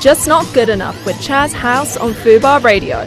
Just Not Good Enough with Chaz House on Fubar Radio.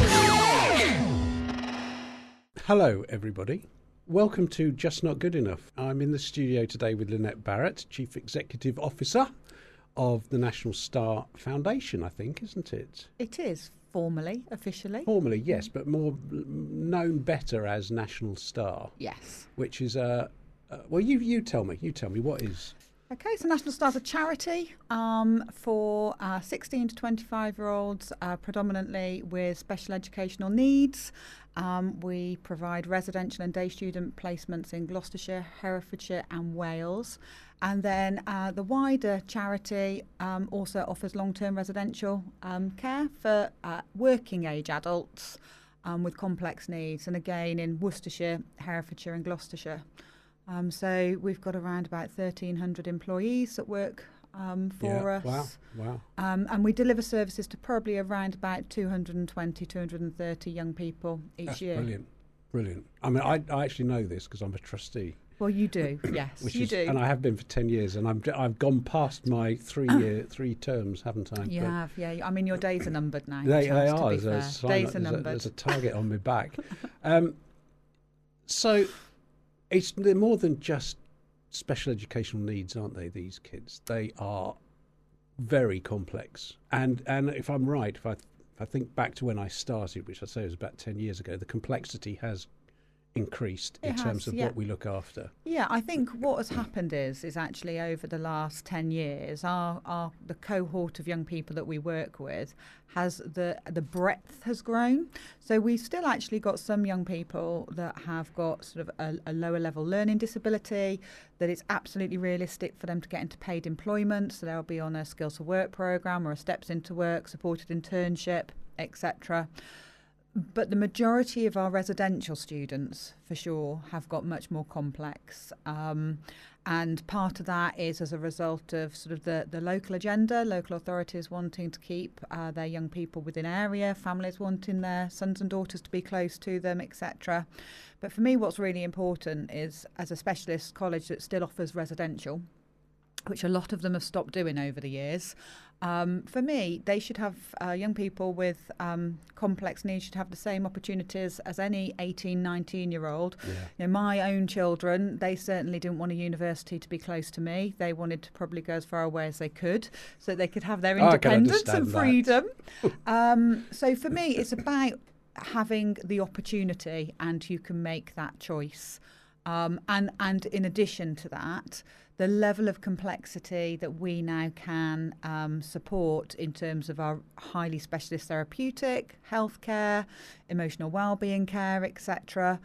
Hello, everybody. Welcome to Just Not Good Enough. I'm in the studio today with Lynette Barrett, Chief Executive Officer of the National Star Foundation, I think, isn't it? It is, formally, officially. Formally, yes, but more known better as National Star. Yes. Which is well, you tell me. You tell me, what is... Okay, so National Star's a charity for 16 to 25-year-olds, predominantly with special educational needs. We provide residential and day student placements in Gloucestershire, Herefordshire and Wales. And then the wider charity also offers long-term residential care for working-age adults with complex needs, and again in Worcestershire, Herefordshire and Gloucestershire. So we've got around about 1,300 employees that work for us. Wow. And we deliver services to probably around about 220, 230 young people each year. Brilliant. I mean, I actually know this because I'm a trustee. Well, you do, yes, you do. And I have been for 10 years, and I've gone past my three terms, haven't I? You have, yeah. I mean, your days are numbered now. They Chaz, are. to be fair. Days are numbered. There's a target on my back. So... they're more than just special educational needs, aren't they, these kids? They are very complex. And if I'm right, if I think back to when I started, which I say was about 10 years ago, the complexity has increased in terms of what we look after. Yeah, I think what has happened is actually over the last 10 years, the cohort of young people that we work with has the breadth has grown. So we've still actually got some young people that have got sort of a lower level learning disability, that it's absolutely realistic for them to get into paid employment. So they'll be on a skills to work programme or a steps into work, supported internship, etc. But the majority of our residential students, for sure, have got much more complex. And part of that is as a result of sort of the local agenda, local authorities wanting to keep their young people within area, families wanting their sons and daughters to be close to them, etc. But for me, what's really important is, as a specialist college that still offers residential, which a lot of them have stopped doing over the years. For me, they should have, young people with complex needs should have the same opportunities as any 18, 19-year-old. Yeah. You know, my own children, they certainly didn't want a university to be close to me. They wanted to probably go as far away as they could so that they could have their independence and freedom. So for me, it's about having the opportunity, and you can make that choice. And in addition to that, the level of complexity that we now can support in terms of our highly specialist therapeutic, healthcare, emotional wellbeing care, etc.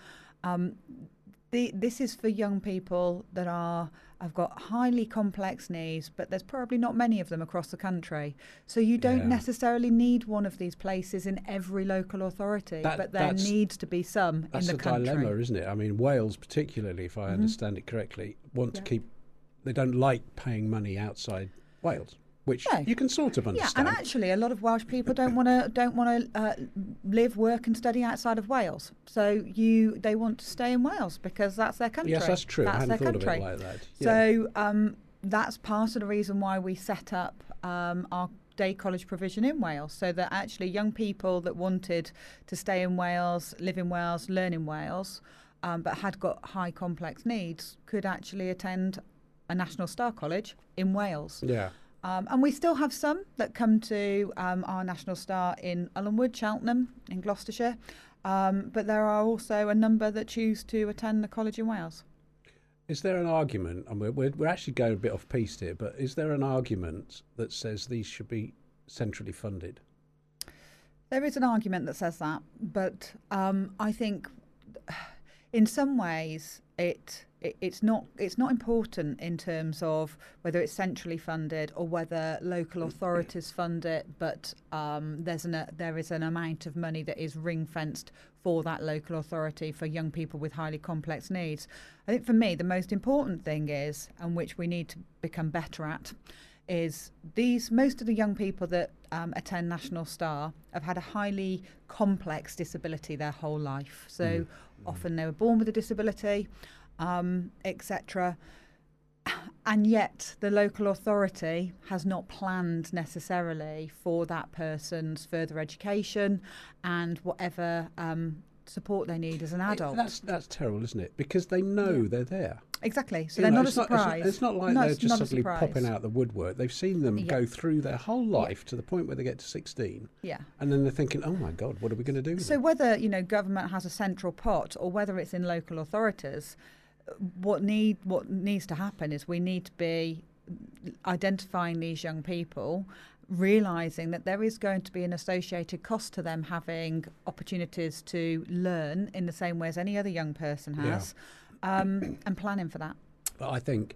This is for young people that have got highly complex needs, but there's probably not many of them across the country. So you don't necessarily need one of these places in every local authority, but there needs to be some in the country. That's a dilemma, isn't it? I mean, Wales particularly, if I understand it correctly, want to keep... They don't like paying money outside Wales, which you can sort of understand. Yeah, and actually, a lot of Welsh people don't want to live, work, and study outside of Wales. So they want to stay in Wales because that's their country. Yes, that's true. I hadn't thought of it like that. Yeah. So that's part of the reason why we set up our day college provision in Wales, so that actually young people that wanted to stay in Wales, live in Wales, learn in Wales, but had got high complex needs, could actually attend a National Star College in Wales. Yeah. And we still have some that come to our National Star in Ullenwood, Cheltenham, in Gloucestershire. But there are also a number that choose to attend the college in Wales. Is there an argument, and we're actually going a bit off piste here, but is there an argument that says these should be centrally funded? There is an argument that says that, but I think in some ways it's not important in terms of whether it's centrally funded or whether local authorities fund it, but there is an amount of money that is ring-fenced for that local authority for young people with highly complex needs. I think for me the most important thing is, and which we need to become better at, is most of the young people that attend National Star have had a highly complex disability their whole life. So often they were born with a disability, etc. And yet the local authority has not planned necessarily for that person's further education and whatever support they need as an adult. That's terrible, isn't it? Because they know they're there. Exactly. So they're not a surprise. It's not like they're just suddenly popping out the woodwork. They've seen them go through their whole life to the point where they get to 16. Yeah. And then they're thinking, oh my God, what are we going to do? So whether, government has a central pot or whether it's in local authorities, what needs to happen is we need to be identifying these young people, realising that there is going to be an associated cost to them having opportunities to learn in the same way as any other young person has, and planning for that. But I think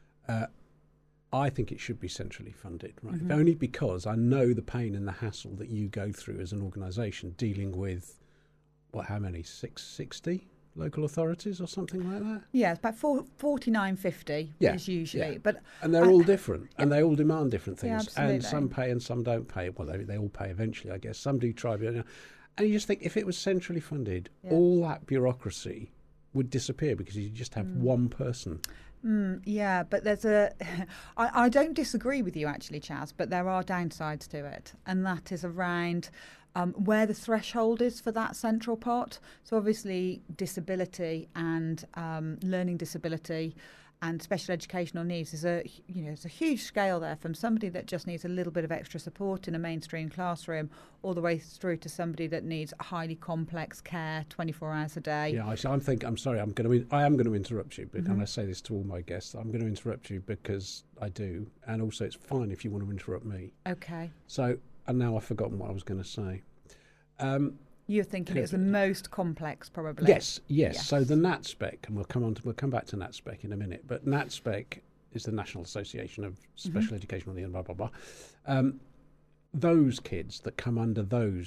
it should be centrally funded, right? Only because I know the pain and the hassle that you go through as an organisation dealing with, how many, 60 local authorities or something like that? Yeah, it's about 49.50 is usually. Yeah. And they're all different, and they all demand different things. Absolutely. And some pay and some don't pay. Well, they all pay eventually, I guess. Some do try. And you just think, if it was centrally funded, all that bureaucracy would disappear because you just have one person. Yeah, but there's I don't disagree with you actually, Chaz, but there are downsides to it, and that is around where the threshold is for that central pot. So obviously disability and learning disability and special educational needs is it's a huge scale there, from somebody that just needs a little bit of extra support in a mainstream classroom all the way through to somebody that needs highly complex care 24 hours a day. Yeah, I'm sorry, I am going to interrupt you, but and I say this to all my guests, I'm going to interrupt you because I do, and also it's fine if you want to interrupt me. Okay. So, and now I've forgotten what I was going to say. You're thinking it's the most complex, probably. Yes. So the NatSpec, and we'll come back to NatSpec in a minute. But NatSpec is the National Association of Special Educational Needs, blah blah blah. Those kids that come under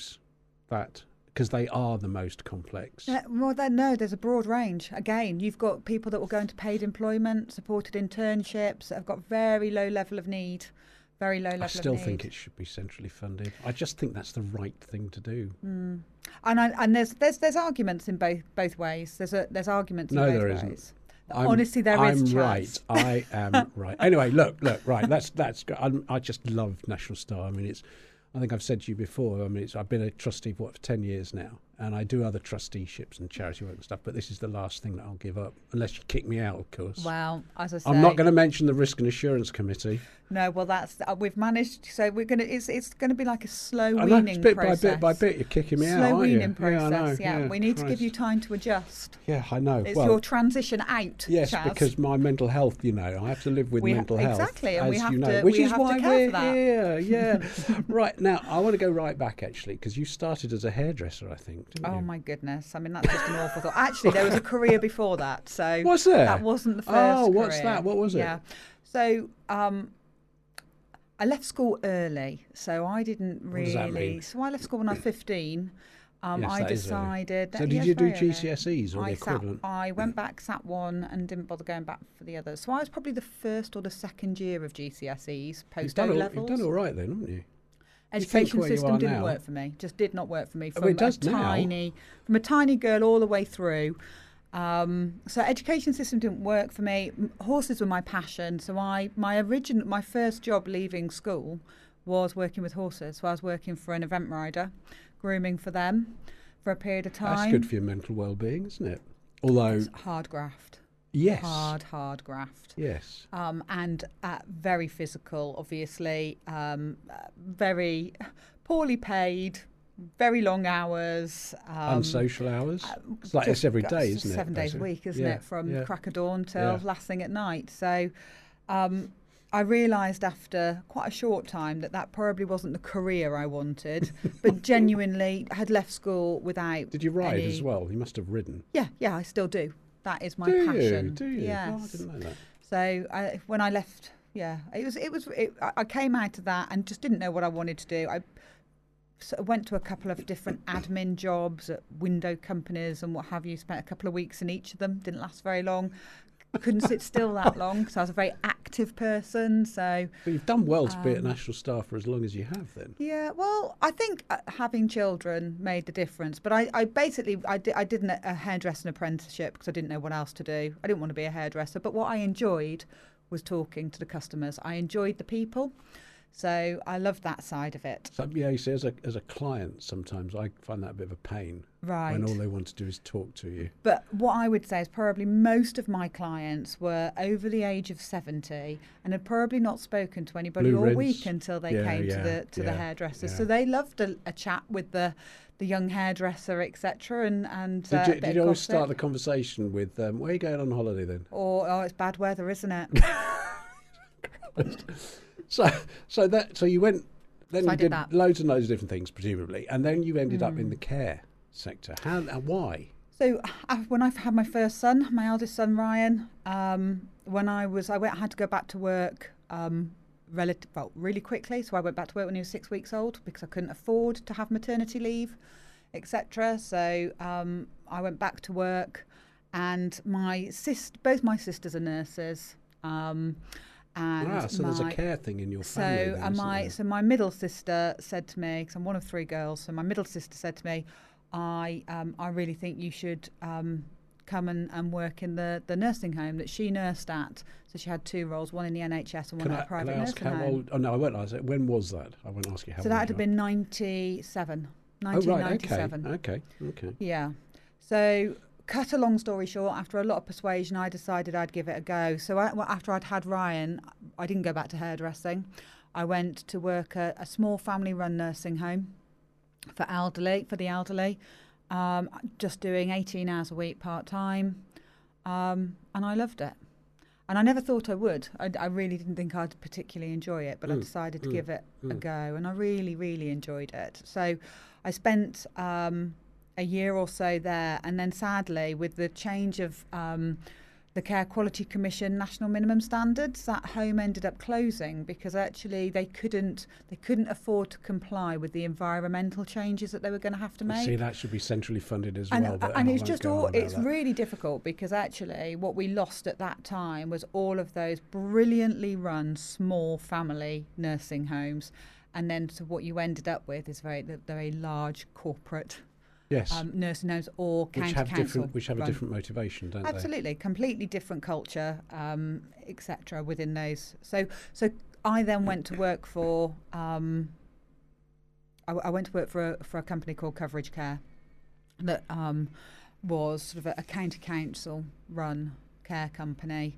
because they are the most complex. There's a broad range. Again, you've got people that will go into paid employment, supported internships, that have got very low level of need. Very low level. I still think it should be centrally funded. I just think that's the right thing to do. And there's arguments in both ways. There's arguments in both ways. No, there isn't. Honestly, there is. I'm right. I am right. Anyway, look. Right. That's. I just love National Star. I mean, I think I've said to you before. I mean, I've been a trustee for 10 years now, and I do other trusteeships and charity work and stuff. But this is the last thing that I'll give up, unless you kick me out, of course. Well, as I say, I'm not going to mention the Risk and Assurance Committee. No, well, that's we've managed. So we're going to. It's going to be like a slow weaning process. Bit by bit, you're kicking me out. Slow weaning process. Yeah, I know. Yeah, we need to give you time to adjust. Yeah, I know. It's your transition out. Yes, Chaz. because my mental health. I have to live with mental health. Exactly, and we have to. Which is why we're here. Yeah. Right now, I want to go right back actually, because you started as a hairdresser, I think. Didn't you? My goodness! I mean, that's just an awful thought. Actually, there was a career before that. So was there? That wasn't the first. Oh, what's career. that? What was it? Yeah. So I left school early, so I didn't really. What does that mean? So I left school when I was 15. Yes, I decided. So did you do GCSEs or the equivalent? I went back, sat one, and didn't bother going back for the others. So I was probably the first or the second year of GCSEs, post O levels. You've done all right then, haven't you? Education system didn't work for me. Just did not work for me. From it does from a tiny girl all the way through. So education system didn't work for me. Horses were my passion. So my first job leaving school was working with horses. So I was working for an event rider, grooming for them for a period of time. That's good for your mental well-being, isn't it? Although it's hard graft. Yes. Hard graft. Yes. And very physical, obviously. Very poorly paid. Very long hours. Unsocial hours. It's like it's every day, isn't it? 7 days a week, isn't it? From crack of dawn till last thing at night. So I realised after quite a short time that probably wasn't the career I wanted, but genuinely had left school without. Did you ride as well? You must have ridden. Yeah, I still do. That is my passion. Do you? Yes. Oh, I didn't know that. So when I left, I came out of that and just didn't know what I wanted to do. I went to a couple of different admin jobs at window companies and what have you. Spent a couple of weeks in each of them. Didn't last very long. Couldn't sit still that long because I was a very active person. So, but you've done well to be at National Star for as long as you have, then. Yeah, well, I think having children made the difference. But I did a hairdressing apprenticeship because I didn't know what else to do. I didn't want to be a hairdresser. But what I enjoyed was talking to the customers. I enjoyed the people. So I loved that side of it. So, yeah, you see, as a client, sometimes I find that a bit of a pain. Right. When all they want to do is talk to you. But what I would say is probably most of my clients were over the age of 70 and had probably not spoken to anybody Blue all rinse. week until they came to the hairdresser. So they loved a chat with the young hairdresser, etc. And did you always start the conversation with, where are you going on holiday then? Or, oh, it's bad weather, isn't it? So you went. Then So you I did that. loads and loads of different things, presumably, and then you ended up in the care sector. How and why? So when I had my first son, my eldest son Ryan, when I had to go back to work really quickly. So I went back to work when he was 6 weeks old because I couldn't afford to have maternity leave, etc. So I went back to work, and both my sisters are nurses. So there's a care thing in your family. So my middle sister said to me, because I'm one of three girls, so my middle sister said to me, I really think you should come and work in the nursing home that she nursed at. So she had two roles, one in the NHS and one at a private nursing home. Old, oh no, I won't ask. When was that? I won't ask you how old. So that had been 1997. Oh right, okay. Yeah. So cut a long story short, after a lot of persuasion, I decided I'd give it a go. So after I'd had Ryan, I didn't go back to hairdressing. I went to work at a small family-run nursing home for the elderly, just doing 18 hours a week part-time, and I loved it. And I never thought I would. I really didn't think I'd particularly enjoy it, but I decided to give it a go, and I really, really enjoyed it. So I spent a year or so there, and then sadly, with the change of the Care Quality Commission national minimum standards, that home ended up closing because actually they couldn't afford to comply with the environmental changes that they were going to have to make. See, that should be centrally funded as well. And it's just it's really difficult because actually what we lost at that time was all of those brilliantly run small family nursing homes, and then so what you ended up with is very large corporate. Yes. Nursing homes or county council. Which have a different motivation, don't they? Absolutely, completely different culture, etc. within those. So I then went to work for. I went to work for a company called Coverage Care, that was sort of a county council run care company,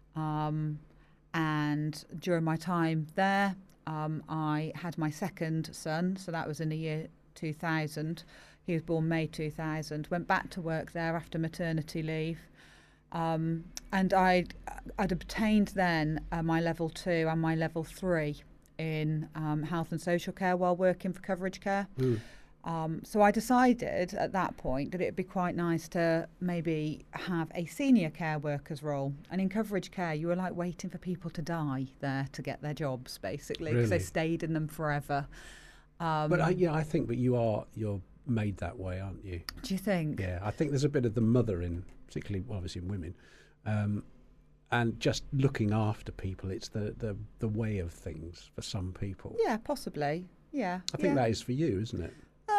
and during my time there, I had my second son. So that was in the year 2000. He was born May 2000, went back to work there after maternity leave. And I'd obtained then my level 2 and my level 3 in health and social care while working for Coverage Care. So I decided at that point that it'd be quite nice to maybe have a senior care worker's role. And in Coverage Care, you were like waiting for people to die there to get their jobs, basically, because they stayed in them forever. But I think that you're made that way, aren't you? Do you think? Yeah, I think there's a bit of the mother in, particularly obviously in women, and just looking after people. It's the way of things for some people. Yeah, possibly. Yeah, I think that is for you, isn't it?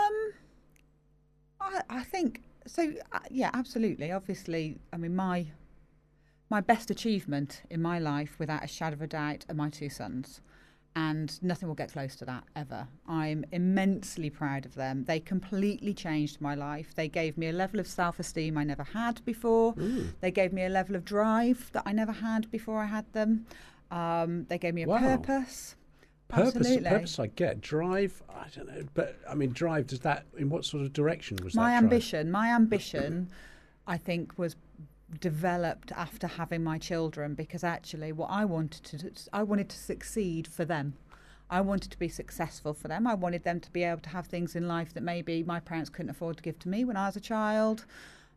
I think so. Yeah, absolutely. Obviously, I mean my best achievement in my life, without a shadow of a doubt, are my two sons. And nothing will get close to that ever. I'm immensely proud of them. They completely changed my life. They gave me a level of self-esteem I never had before. They gave me a level of drive that I never had before I had them. They gave me a purpose. Purpose I get. Drive, I don't know. But, I mean, drive, does that, in what sort of direction was that My ambition, I think, was developed after having my children, because actually what I wanted to succeed for them. I wanted to be successful for them. I wanted them to be able to have things in life that maybe my parents couldn't afford to give to me when I was a child.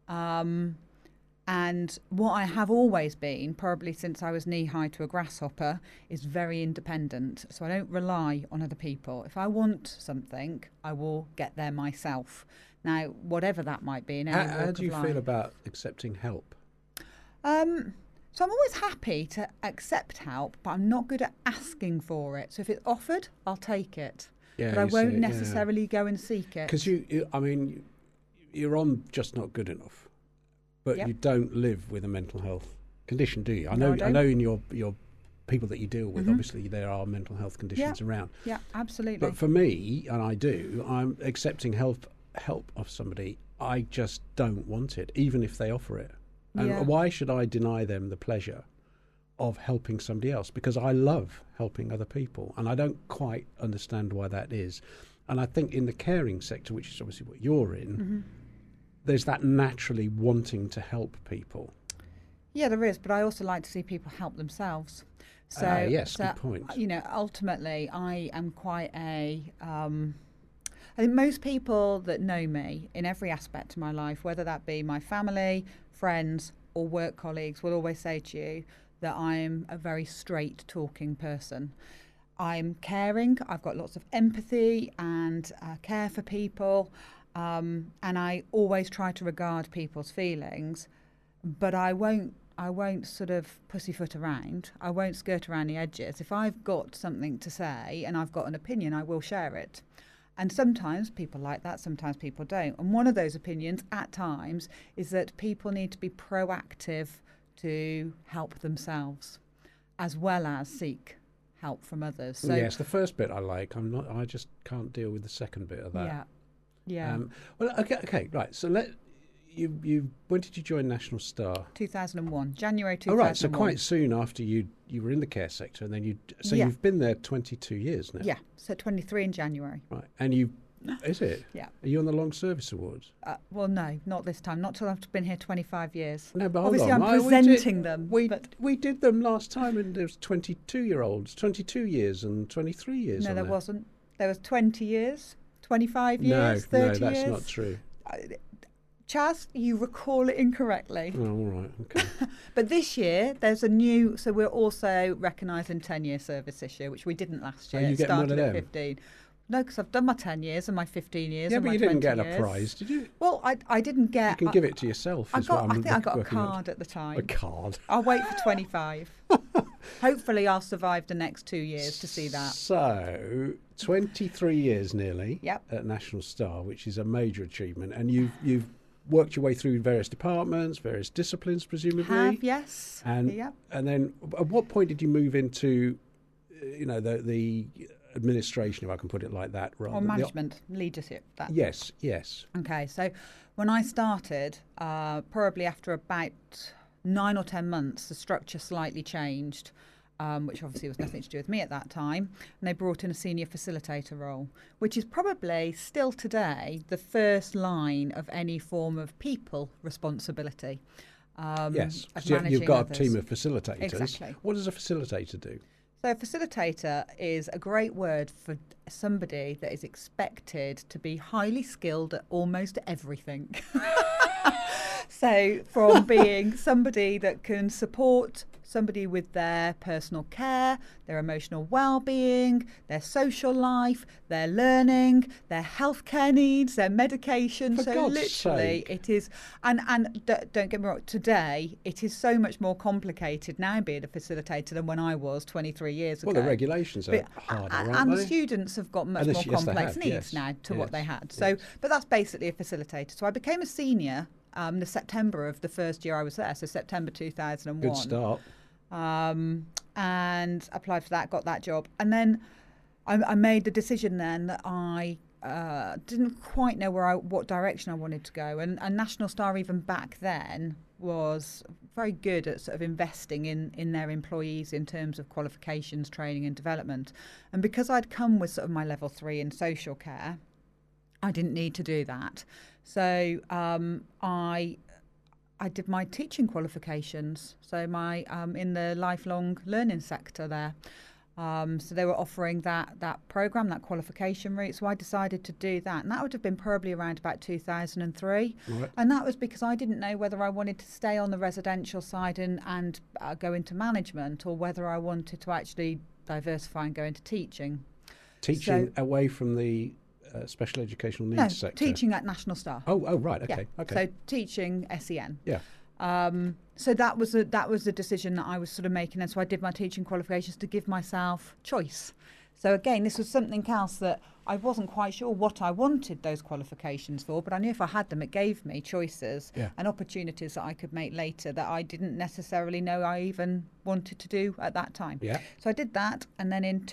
And what I have always been, probably since I was knee-high to a grasshopper, is very independent. So I don't rely on other people. If I want something, I will get there myself. Now, whatever that might be. How do you feel about accepting help? So I'm always happy to accept help, but I'm not good at asking for it. So if it's offered, I'll take it. Yeah, but I won't necessarily go and seek it. Because you're on Just Not Good Enough, but you don't live with a mental health condition, do you? I know in your people that you deal with. Obviously, there are mental health conditions around. Yeah, absolutely. But for me, and I'm accepting help of somebody. I just don't want it, even if they offer it. And why should I deny them the pleasure of helping somebody else? Because I love helping other people, and I don't quite understand why that is. And I think in the caring sector, which is obviously what you're in, there's that naturally wanting to help people. Yeah, there is, but I also like to see people help themselves. So, good point. Ultimately, I am quite I think most people that know me in every aspect of my life, whether that be my family, friends, or work colleagues, will always say to you that I'm a very straight talking person. I'm caring, I've got lots of empathy and care for people, and I always try to regard people's feelings, but I won't sort of pussyfoot around. I won't skirt around the edges. If I've got something to say and I've got an opinion, I will share it. And sometimes people like that, sometimes people don't. And one of those opinions at times is that people need to be proactive to help themselves as well as seek help from others. So yes, the first bit I like. I just can't deal with the second bit of that. Yeah. Well, okay, right. So when did you join National Star? 2001, January 2001. Oh, right. So quite soon after you were in the care sector, and then you've been there 22 years now. Yeah. So 23 in January. Right. And is it? Yeah. Are you on the Long Service Awards? Well, no, not this time. Not till I've been here 25 years. No, but obviously hold on. I'm presenting them. We did them last time, and there was 22-year-olds, 22 years and 23 years. No, there wasn't. There was 20 years, 25 years, 30 years. No, that's not true. Chaz, you recall it incorrectly. Oh, all right, okay. But this year, there's so we're also recognising 10-year service this year, which we didn't last year. You get one of them? At 15. No, because I've done my 10 years and my 15 years. Yeah, and but my you didn't 20 get years. a prize, did you? Well, I didn't get. You can give it to yourself. I think I got a card at the time. A card. I'll wait for 25. Hopefully, I'll survive the next 2 years to see that. So, 23 years nearly Yep. at National Star, which is a major achievement, and you've worked your way through various departments, various disciplines, presumably. Yes. And then, at what point did you move into, the administration, if I can put it like that, rather? Or management, leadership. Yes. Okay, so when I started, probably after about 9 or 10 months, the structure slightly changed, which obviously was nothing to do with me at that time. And they brought in a senior facilitator role, which is probably still today the first line of any form of people responsibility. Yes, you've got others. A team of facilitators. Exactly. What does a facilitator do? So a facilitator is a great word for somebody that is expected to be highly skilled at almost everything. So from being somebody that can support somebody with their personal care, their emotional well-being, their social life, their learning, their healthcare needs, their medication. For so God's literally sake. it is, and don't get me wrong, today it is so much more complicated now being a facilitator than when I was 23 years ago. Well, the regulations are harder, aren't and they? the students have got much more complex needs now to what they had. So, but that's basically a facilitator. So I became a senior the September of the first year I was there, so September 2001. Good start. And applied for that, got that job. And then I made the decision then that I didn't quite know what direction I wanted to go. And National Star, even back then, was very good at sort of investing in their employees in terms of qualifications, training and development. And because I'd come with sort of my level 3 in social care, I didn't need to do that. So I did my teaching qualifications, so my in the lifelong learning sector there. So they were offering that program, that qualification route. So I decided to do that, and that would have been probably around about 2003. Right. And that was because I didn't know whether I wanted to stay on the residential side and go into management, or whether I wanted to actually diversify and go into teaching. Teaching away from the special educational needs sector? No, teaching at National Star. Oh, right, okay. So teaching SEN. Yeah. So that was a decision that I was sort of making, and so I did my teaching qualifications to give myself choice. So again, this was something else that I wasn't quite sure what I wanted those qualifications for, but I knew if I had them, it gave me choices and opportunities that I could make later that I didn't necessarily know I even wanted to do at that time. Yeah. So I did that, and then in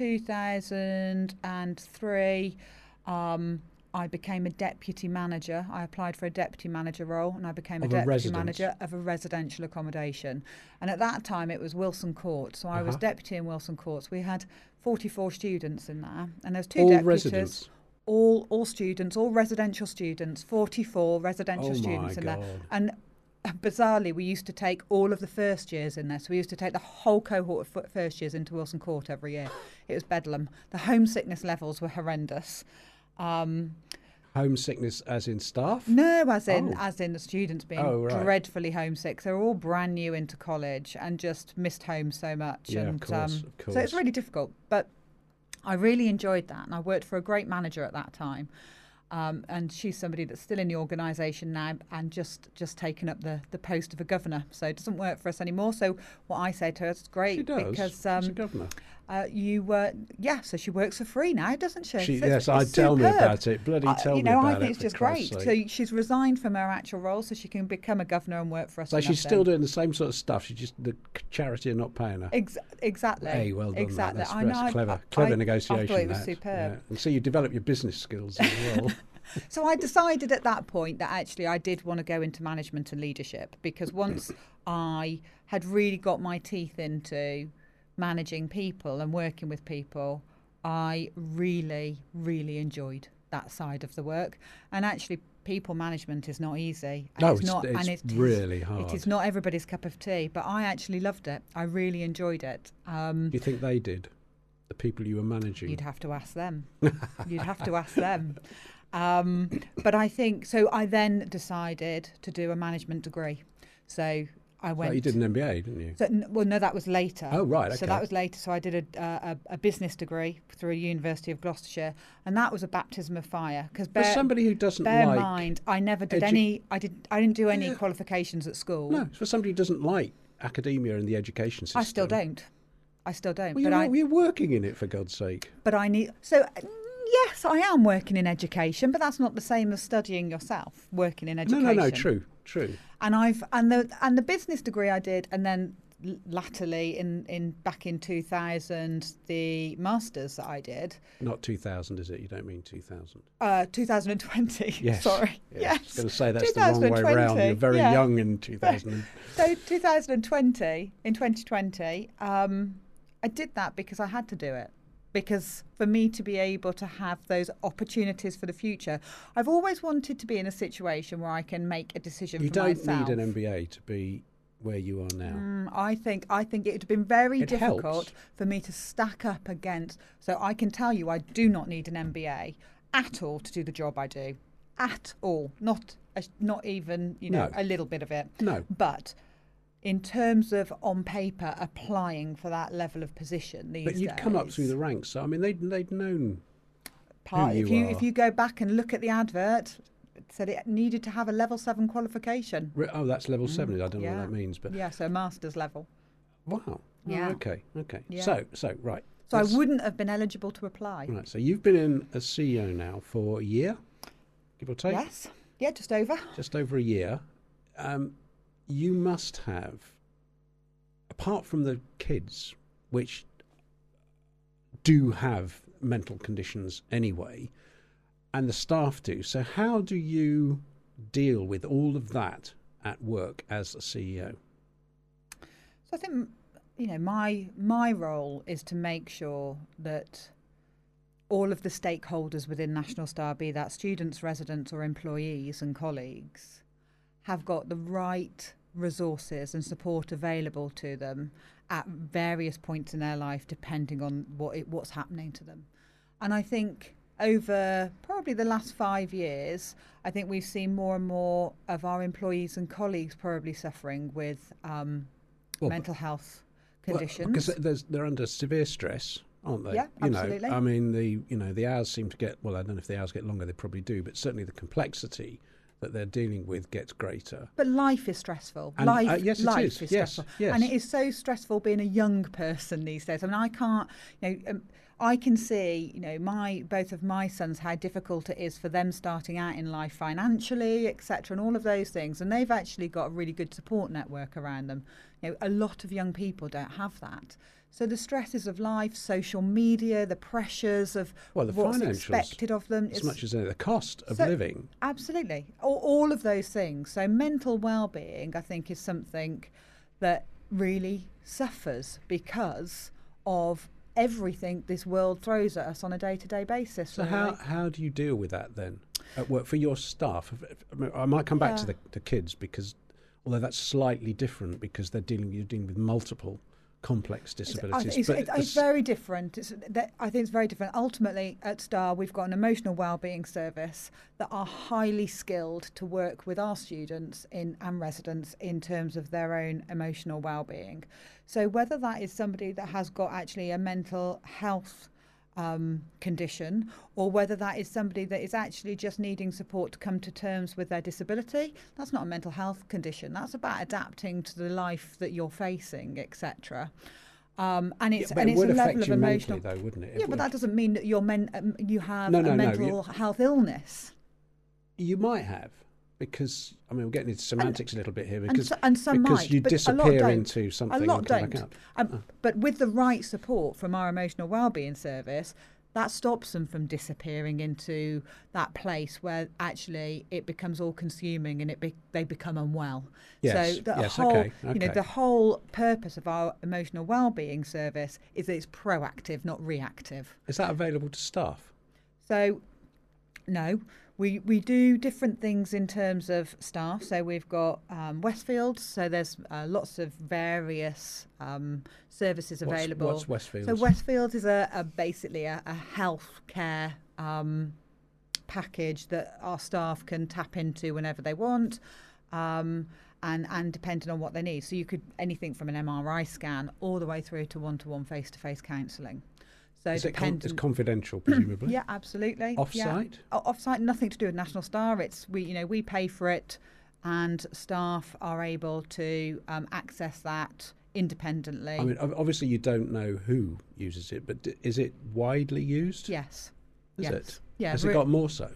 2003, I became a deputy manager. I applied for a deputy manager role, and I became a deputy manager of a residential accommodation. And at that time, it was Wilson Court. So I was deputy in Wilson Courts. We had 44 students in there, and there's two deputies. Residents? All students, all residential students, 44 residential students in there. And bizarrely, we used to take all of the first years in there. So we used to take the whole cohort of first years into Wilson Court every year. It was bedlam. The homesickness levels were horrendous. Homesickness as in staff? No, as in the students being right. dreadfully homesick. They were all brand new into college and just missed home so much. Yeah, and of course. So it's really difficult. But I really enjoyed that, and I worked for a great manager at that time. And she's somebody that's still in the organisation now and just taken up the post of a governor. So it doesn't work for us anymore. So what I say to her, it's great. She does. Because she's a governor. So she works for free now, doesn't she? Yes, tell me about it. Bloody tell me about it. I think it's just great. So she's resigned from her actual role so she can become a governor and work for us. So she's still doing the same sort of stuff. She just, the charity are not paying her. Exactly. Hey, well done. Exactly. That's clever negotiation. I thought it was that. superb. Yeah. And so you develop your business skills as well. So I decided at that point that actually I did want to go into management and leadership, because once I had really got my teeth into managing people and working with people, I really, really enjoyed that side of the work. And actually, people management is not easy. And it's really hard. It is not everybody's cup of tea, but I actually loved it. I really enjoyed it. Do you think they did? The people you were managing? You'd have to ask them. But I think, so I then decided to do a management degree. So I went... So you did an MBA, didn't you? No, that was later. Oh, right, okay. So that was later. So I did a business degree through University of Gloucestershire, and that was a baptism of fire. Because for somebody who doesn't bear in mind, I never did I didn't do any qualifications at school. No, for somebody who doesn't like academia and the education system. I still don't. Well, you're working in it, for God's sake. But I need... So... Yes, I am working in education, but that's not the same as studying yourself. Working in education. No. True. And the business degree I did, and then latterly back in 2000, the masters that I did. Not 2000, is it? You don't mean 2000? 2020. Yes. Sorry. Yes. I was going to say that's the wrong way around. You're very young in 2000. So 2020, in 2020, I did that because I had to do it. Because for me to be able to have those opportunities for the future, I've always wanted to be in a situation where I can make a decision for myself. You don't need an MBA to be where you are now. I think it would have been very difficult helps. For me to stack up against. So I can tell you I do not need an MBA at all to do the job I do. At all. Not even, a little bit of it. No. But... in terms of, on paper, applying for that level of position these days. But you'd come up through the ranks. So, I mean, they'd known who you are. If you go back and look at the advert, it said it needed to have a level 7 qualification. Oh, that's level 7. I don't know what that means. But yeah, so master's level. Wow. Yeah. Oh, okay. Yeah. So, right. So I wouldn't have been eligible to apply. Right, so you've been in as CEO now for a year, give or take? Yes. Yeah, just over. Just over a year. You must have, apart from the kids, which do have mental conditions anyway, and the staff do, so how do you deal with all of that at work as a CEO? So I think, my role is to make sure that all of the stakeholders within National Star, be that students, residents or employees and colleagues, have got the right resources and support available to them at various points in their life, depending on what's happening to them. And I think over probably the last 5 years, I think we've seen more and more of our employees and colleagues probably suffering with mental health conditions. Because they're under severe stress, aren't they? Yeah, absolutely. I mean, the hours seem to get, well, I don't know if the hours get longer, they probably do, but certainly the complexity that they're dealing with gets greater. But life is stressful. Yes, it is. Stressful. Yes. And it is so stressful being a young person these days. I mean, I can't, I can see, both of my sons, how difficult it is for them starting out in life financially, etc., and all of those things. And they've actually got a really good support network around them. A lot of young people don't have that. So the stresses of life, social media, the pressures of what's expected of them. As much as the cost of living. Absolutely. All of those things. So mental well-being, I think, is something that really suffers because of everything this world throws at us on a day-to-day basis. So really. how do you deal with that then at work for your staff? I might come back to the kids, because although that's slightly different because you're dealing with multiple complex disabilities. It's very different. I think it's very different. Ultimately, at STAR, we've got an emotional wellbeing service that are highly skilled to work with our students and residents in terms of their own emotional wellbeing. So whether that is somebody that has got actually a mental health condition, or whether that is somebody that is actually just needing support to come to terms with their disability, that's not a mental health condition. That's about adapting to the life that you're facing, etc. And it's a level of emotional, though, wouldn't it? But that doesn't mean that you have a mental health illness. You might have, because we're getting into semantics a little bit here, because some might, you but disappear into something. A lot don't. But with the right support from our emotional wellbeing service, that stops them from disappearing into that place where actually it becomes all-consuming and they become unwell. Yes. So the whole purpose of our emotional wellbeing service is that it's proactive, not reactive. Is that available to staff? So, no. We do different things in terms of staff. So we've got Westfields. So there's lots of various services available. What's Westfields? So Westfields is basically a healthcare package that our staff can tap into whenever they want, and depending on what they need. So you could anything from an MRI scan all the way through to one-to-one face-to-face counselling. So it's confidential, presumably? Yeah, absolutely. Off-site? Yeah. Off-site, nothing to do with National Star. We pay for it, and staff are able to access that independently. Obviously you don't know who uses it, but is it widely used? Yes. Is it? Yeah. Has it got more so?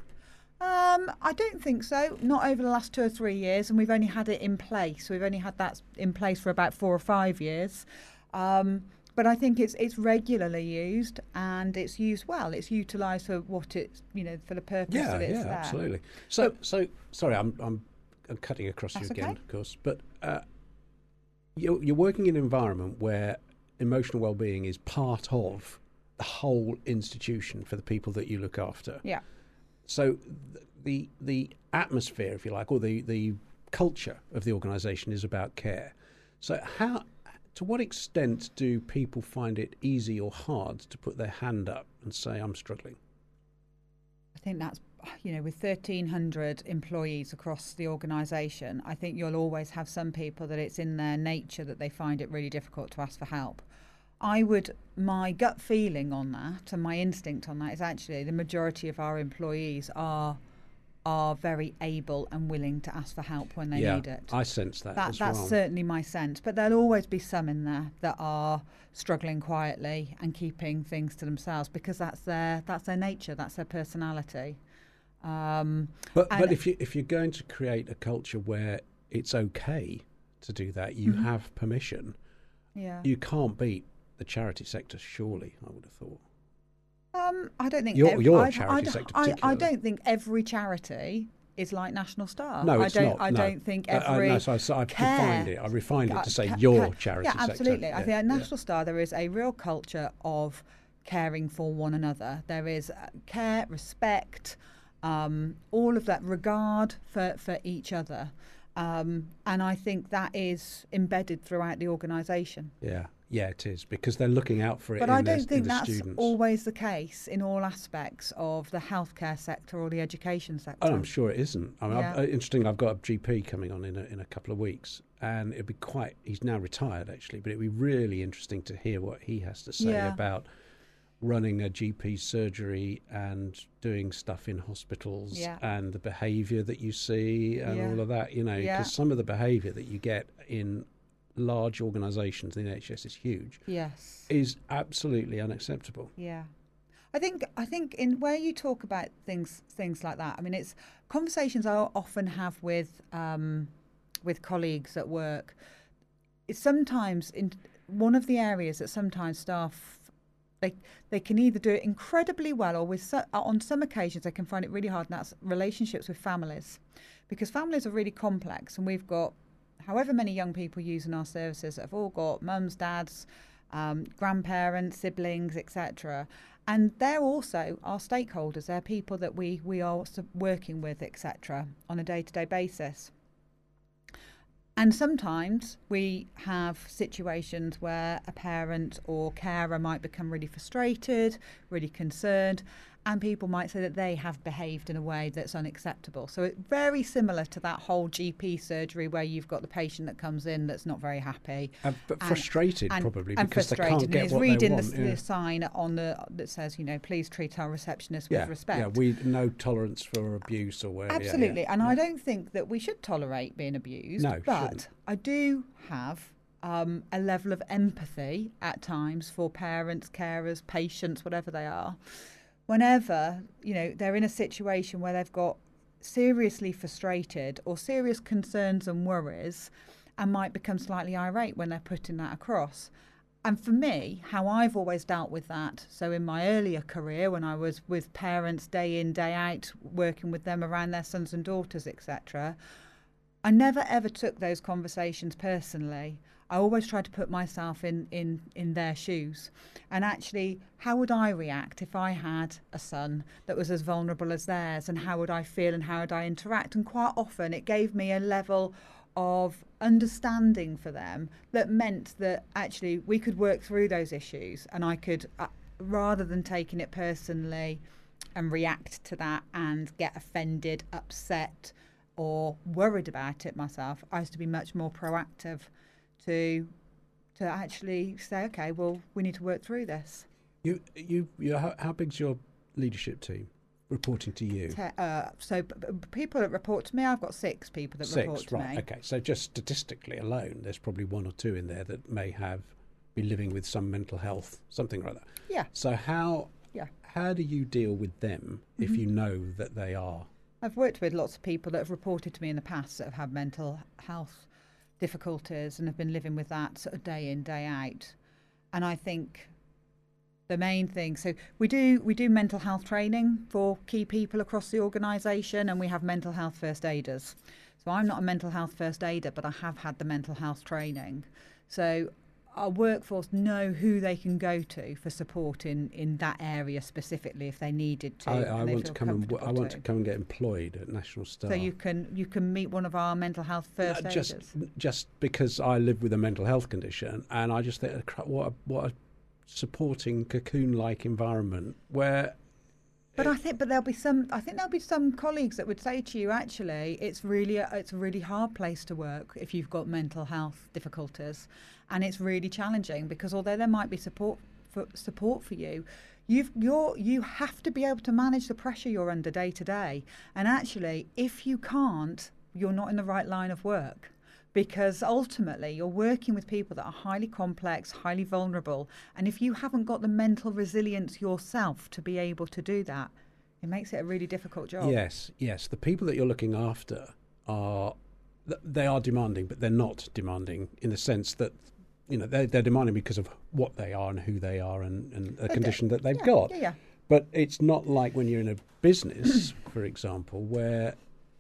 I don't think so. Not over the last 2 or 3 years, and we've only had it in place. We've only had that in place for about 4 or 5 years. But I think it's regularly used, and it's used well. It's utilised for what it's, for the purpose that it's there. Yeah, absolutely. So sorry, I'm cutting across you again, of course. But you're working in an environment where emotional well-being is part of the whole institution for the people that you look after. Yeah. So the atmosphere, if you like, or the culture of the organisation is about care. So to what extent do people find it easy or hard to put their hand up and say, I'm struggling? I think that's, with 1,300 employees across the organisation, I think you'll always have some people that it's in their nature that they find it really difficult to ask for help. My gut feeling on that and my instinct on that is actually the majority of our employees are very able and willing to ask for help when they need it. I sense that as well. That's certainly my sense. But there'll always be some in there that are struggling quietly and keeping things to themselves because that's their nature, that's their personality. But if you're going to create a culture where it's okay to do that, you have permission. Yeah. You can't beat the charity sector, surely, I would have thought. I don't think your charity sector particularly. I don't think every charity is like National Star. No, it's not. I don't think every. So I refined it to say your charity sector. Yeah, absolutely. I think at National Star there is a real culture of caring for one another. There is care, respect, all of that regard for each other, and I think that is embedded throughout the organisation. Yeah, it is, because they're looking out for it. But I don't think that's students. Always the case in all aspects of the healthcare sector or the education sector. Oh, I'm sure it isn't. Interesting, I've got a GP coming on in a couple of weeks, and it'd be he's now retired actually, but it'd be really interesting to hear what he has to say about running a GP surgery and doing stuff in hospitals and the behaviour that you see and all of that, because some of the behaviour that you get in large organisations, the NHS is huge, Yes. is absolutely unacceptable. Yeah. I think in where you talk about things like that, I mean, it's conversations I often have with colleagues at work. It's sometimes in one of the areas that sometimes staff they can either do it incredibly well, or on some occasions they can find it really hard, and that's relationships with families, because families are really complex, and we've got however many young people using our services that have all got mums, dads, grandparents, siblings, etc. And they're also our stakeholders. They're people that we are working with, etc., on a day-to-day basis. And sometimes we have situations where a parent or carer might become really frustrated, really concerned, and people might say that they have behaved in a way that's unacceptable. So it's very similar to that whole GP surgery where you've got the patient that comes in that's not very happy. But frustrated, probably, because they can't and get is what reading they want. the sign on that says, please treat our receptionist with respect. Yeah, we no tolerance for abuse or whatever. Absolutely, and I don't think that we should tolerate being abused. No, but shouldn't. I do have a level of empathy at times for parents, carers, patients, whatever they are. Whenever, they're in a situation where they've got seriously frustrated or serious concerns and worries, and might become slightly irate when they're putting that across. And for me, how I've always dealt with that, so in my earlier career when I was with parents day in, day out, working with them around their sons and daughters, etc., I never ever took those conversations personally. I always tried to put myself in their shoes. And actually, how would I react if I had a son that was as vulnerable as theirs? And how would I feel and how would I interact? And quite often it gave me a level of understanding for them that meant that actually we could work through those issues, and I could, rather than taking it personally and react to that and get offended, upset or worried about it myself, I used to be much more proactive to actually say, okay, well, we need to work through this. How big's your leadership team reporting to you? So people that report to me, I've got 6 people that report to me. Okay. So just statistically alone, there's probably 1 or 2 in there that may be living with some mental health, something like that. Yeah. So how do you deal with them if you know that they are? I've worked with lots of people that have reported to me in the past that have had mental health difficulties and have been living with that sort of day in, day out. And I think the main thing, so we do mental health training for key people across the organisation, and we have mental health first aiders. So I'm not a mental health first aider, but I have had the mental health training. So our workforce know who they can go to for support in that area specifically if they needed to. I want to come and get employed at National Star. So you can meet one of our mental health first aiders. Just because I live with a mental health condition, and I just think what a supporting cocoon-like environment where. But I think there'll be some colleagues that would say to you, actually, it's a really hard place to work if you've got mental health difficulties, and it's really challenging because although there might be support for you, you have to be able to manage the pressure you're under day to day. And actually, if you can't, you're not in the right line of work. Because ultimately you're working with people that are highly complex, highly vulnerable. And if you haven't got the mental resilience yourself to be able to do that, it makes it a really difficult job. Yes. The people that you're looking after are demanding, but they're not demanding in the sense that, they're demanding because of what they are and who they are and a condition that they've got. Yeah. But it's not like when you're in a business, for example, where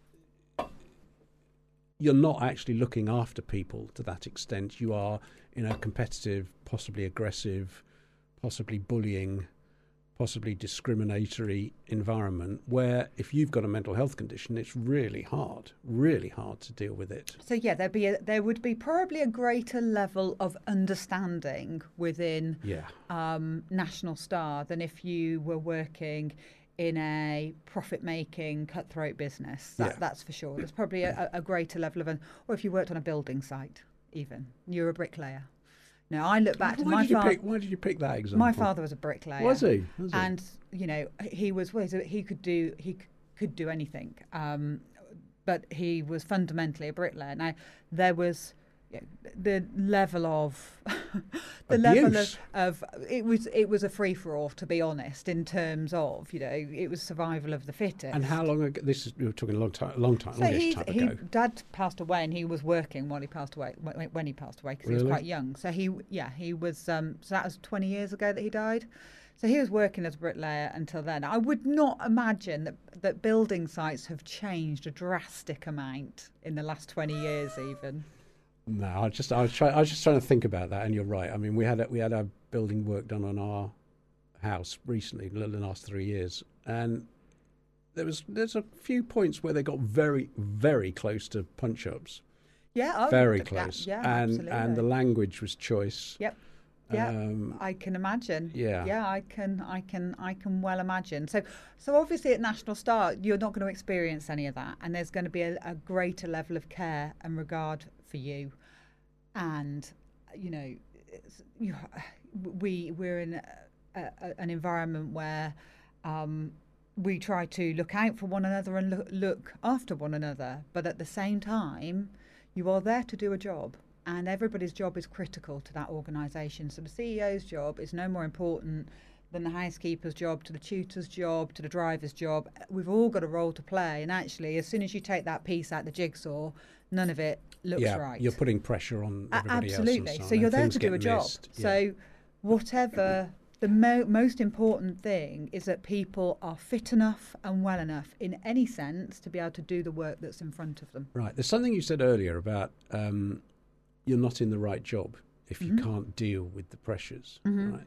you're not actually looking after people to that extent. You are in a competitive, possibly aggressive, possibly bullying, possibly discriminatory environment where if you've got a mental health condition, it's really hard to deal with it. So yeah, there would be probably a greater level of understanding within National Star than if you were working in a profit-making, cutthroat business. That's for sure. There's probably a greater level of or if you worked on a building site, even. You're a bricklayer. Now, I look back to my father. Why did you pick that example? My father was a bricklayer. Was he? And, he could do anything. But he was fundamentally a bricklayer. Now, there was the level of the Abuse. level of it was a free for all, to be honest, in terms of it was survival of the fittest. And how long ago? We were talking a long time, So longish time ago. Dad passed away, and he was working while he passed away when he passed away, because he Really? was quite young. So he was. So that was 20 years ago that he died. So he was working as a bricklayer until then. I would not imagine that building sites have changed a drastic amount in the last 20 years, even. No, I was just trying to think about that, and you're right. I mean, we had our building work done on our house recently, in the last 3 years, and there's a few points where they got very, very close to punch-ups. Yeah, very close. Yeah, and absolutely. the language was choice. Yep. Yeah, I can imagine. Yeah, I can well imagine. So obviously at National Star, you're not going to experience any of that, and there's going to be a greater level of care and regard for you, and we're in an environment where we try to look out for one another and look after one another, but at the same time, you are there to do a job. And everybody's job is critical to that organisation. So the CEO's job is no more important than the housekeeper's job, to the tutor's job, to the driver's job. We've all got a role to play. And actually, as soon as you take that piece out the jigsaw, none of it looks right. You're putting pressure on everybody else. Absolutely. And so you're there to do a get job. missed. Yeah. So whatever, the most important thing is that people are fit enough and well enough in any sense to be able to do the work that's in front of them. Right. There's something you said earlier about you're not in the right job if you can't deal with the pressures. Right.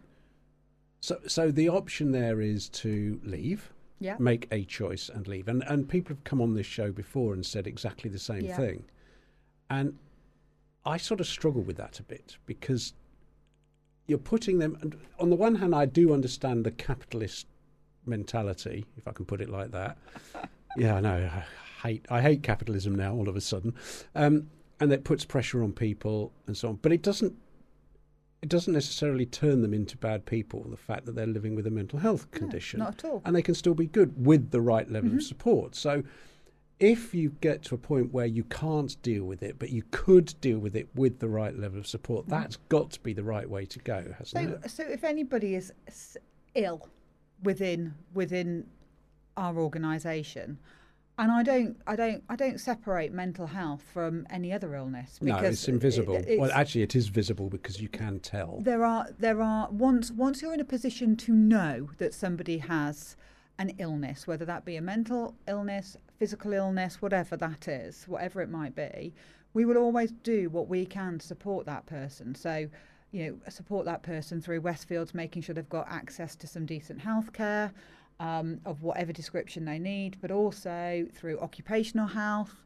So the option there is to leave, make a choice and leave. And people have come on this show before and said exactly the same thing. And I sort of struggle with that a bit, because you're putting them, and on the one hand, I do understand the capitalist mentality, if I can put it like that. Yeah, I know. I hate capitalism now all of a sudden. And that puts pressure on people and so on. But it doesn't necessarily turn them into bad people, the fact that they're living with a mental health condition. No, not at all. And they can still be good with the right level of support. So if you get to a point where you can't deal with it, but you could deal with it with the right level of support, that's got to be the right way to go, hasn't it? So if anybody is ill within our organisation, and I don't separate mental health from any other illness, because no, it's invisible. Well, actually, it is visible because you can tell. There are once you're in a position to know that somebody has an illness, whether that be a mental illness, physical illness, whatever that is, whatever it might be, we will always do what we can to support that person. So, support that person through Westfields, making sure they've got access to some decent healthcare. Of whatever description they need, but also through occupational health,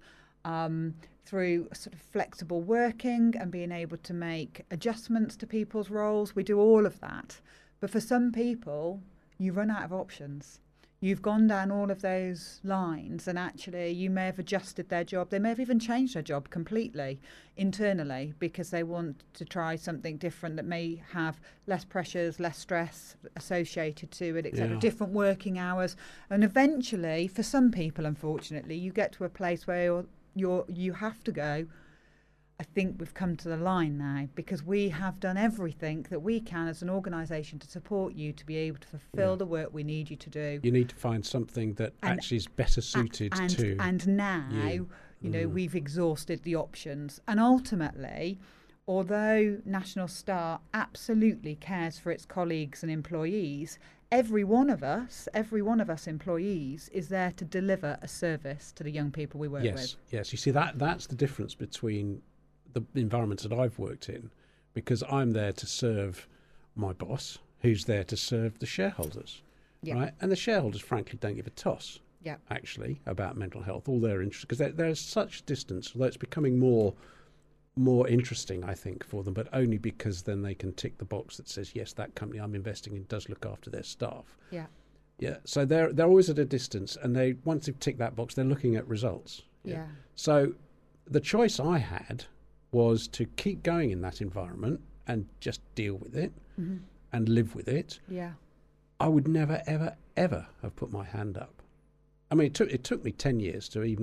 through sort of flexible working and being able to make adjustments to people's roles. We do all of that. But for some people, you run out of options. You've gone down all of those lines, and actually you may have adjusted their job. They may have even changed their job completely internally because they want to try something different that may have less pressures, less stress associated to it, etc. Different working hours. And eventually, for some people, unfortunately, you get to a place where you have to go, I think we've come to the line now, because we have done everything that we can as an organisation to support you to be able to fulfil the work we need you to do. You need to find something that actually is better suited to. And now, we've exhausted the options. And ultimately, although National Star absolutely cares for its colleagues and employees, every one of us employees is there to deliver a service to the young people we work with. Yes. You see, that's the difference between the environments that I've worked in, because I'm there to serve my boss, who's there to serve the shareholders, right? And the shareholders, frankly, don't give a toss, actually, about mental health. All they're interested, because there's such distance, although it's becoming more interesting, I think, for them, but only because then they can tick the box that says, yes, that company I'm investing in does look after their staff. Yeah. So they're always at a distance, and once they've ticked that box, they're looking at results. Yeah. So the choice I had was to keep going in that environment and just deal with it and live with it. Yeah. I would never, ever, ever have put my hand up. I mean, it took me 10 years to even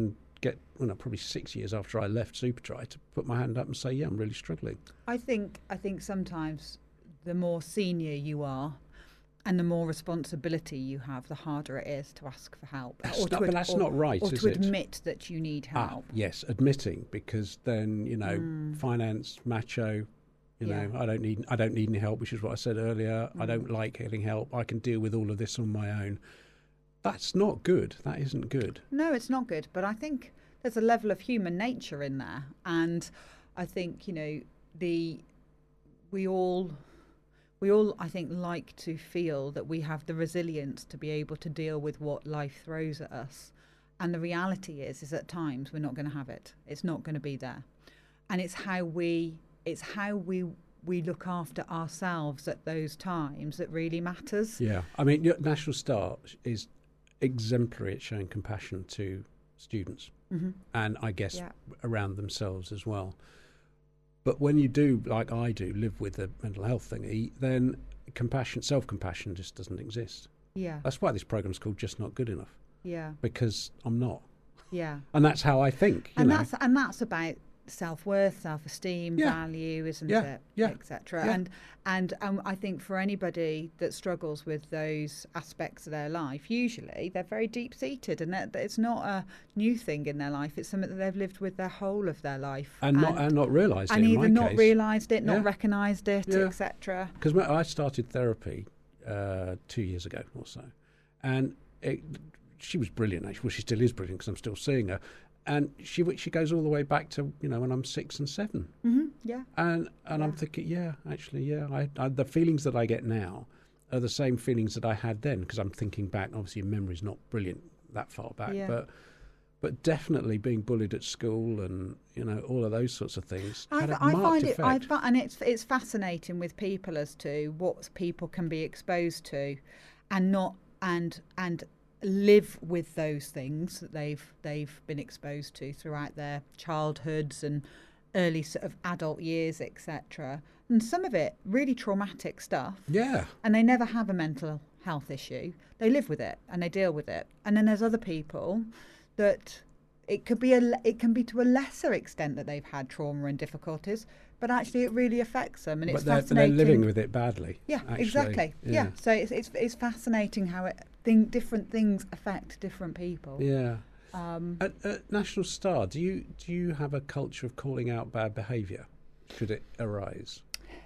get, probably 6 years after I left Superdry, to put my hand up and say, yeah, I'm really struggling. I think sometimes the more senior you are and the more responsibility you have, the harder it is to ask for help. But that's not right, or is to it? admit that you need help. Yes, admitting, because then, finance, macho, I don't need any help, which is what I said earlier. I don't like getting help. I can deal with all of this on my own. That's not good. That isn't good. No, it's not good. But I think there's a level of human nature in there. And I think, we all, I think, like to feel that we have the resilience to be able to deal with what life throws at us. And the reality is at times we're not going to have it. It's not going to be there. And it's how we look after ourselves at those times that really matters. Yeah. I mean, National Star is exemplary at showing compassion to students, and I guess around themselves as well. But when you do, like I do, live with the mental health thingy, then self-compassion just doesn't exist. Yeah. That's why this program's called Just Not Good Enough. Yeah. Because I'm not. Yeah. And that's how I think. That's about self-worth, self-esteem, value, isn't it? Yeah. Etc. Yeah. And I think for anybody that struggles with those aspects of their life, usually they're very deep-seated, and that it's not a new thing in their life. It's something that they've lived with their whole of their life, and not realised it. And in either my not case. realised it, not recognised it, etc. Because I started therapy 2 years ago or so, and she was brilliant. Actually, well, she still is brilliant because I'm still seeing her. And she goes all the way back to when I'm 6 and 7. Mm-hmm, yeah. And I'm thinking, I the feelings that I get now are the same feelings that I had then, because I'm thinking back. Obviously, your memory's not brilliant that far back, but definitely being bullied at school and all of those sorts of things had a marked effect. And it's fascinating with people as to what people can be exposed to, and not and live with those things that they've been exposed to throughout their childhoods and early sort of adult years, etc. And some of it really traumatic stuff. Yeah. And they never have a mental health issue. They live with it and they deal with it. And then there's other people that it can be to a lesser extent that they've had trauma and difficulties, but actually it really affects them, and it's fascinating. But they're living with it badly. Yeah, actually. Exactly. Yeah. So it's fascinating how different things affect different people. Yeah. At National Star, do you have a culture of calling out bad behaviour should it arise?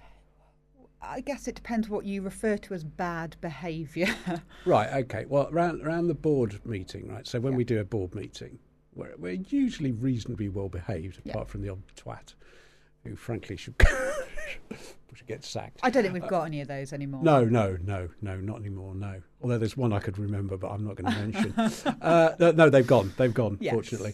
I guess it depends what you refer to as bad behaviour. Right. Okay. Well, around the board meeting, right? So when we do a board meeting, we're usually reasonably well behaved, apart from the odd twat, who frankly should get sacked. I don't think we've got any of those anymore. No, not anymore. No. Although there's one I could remember, but I'm not going to mention. No, they've gone. Yes. Fortunately.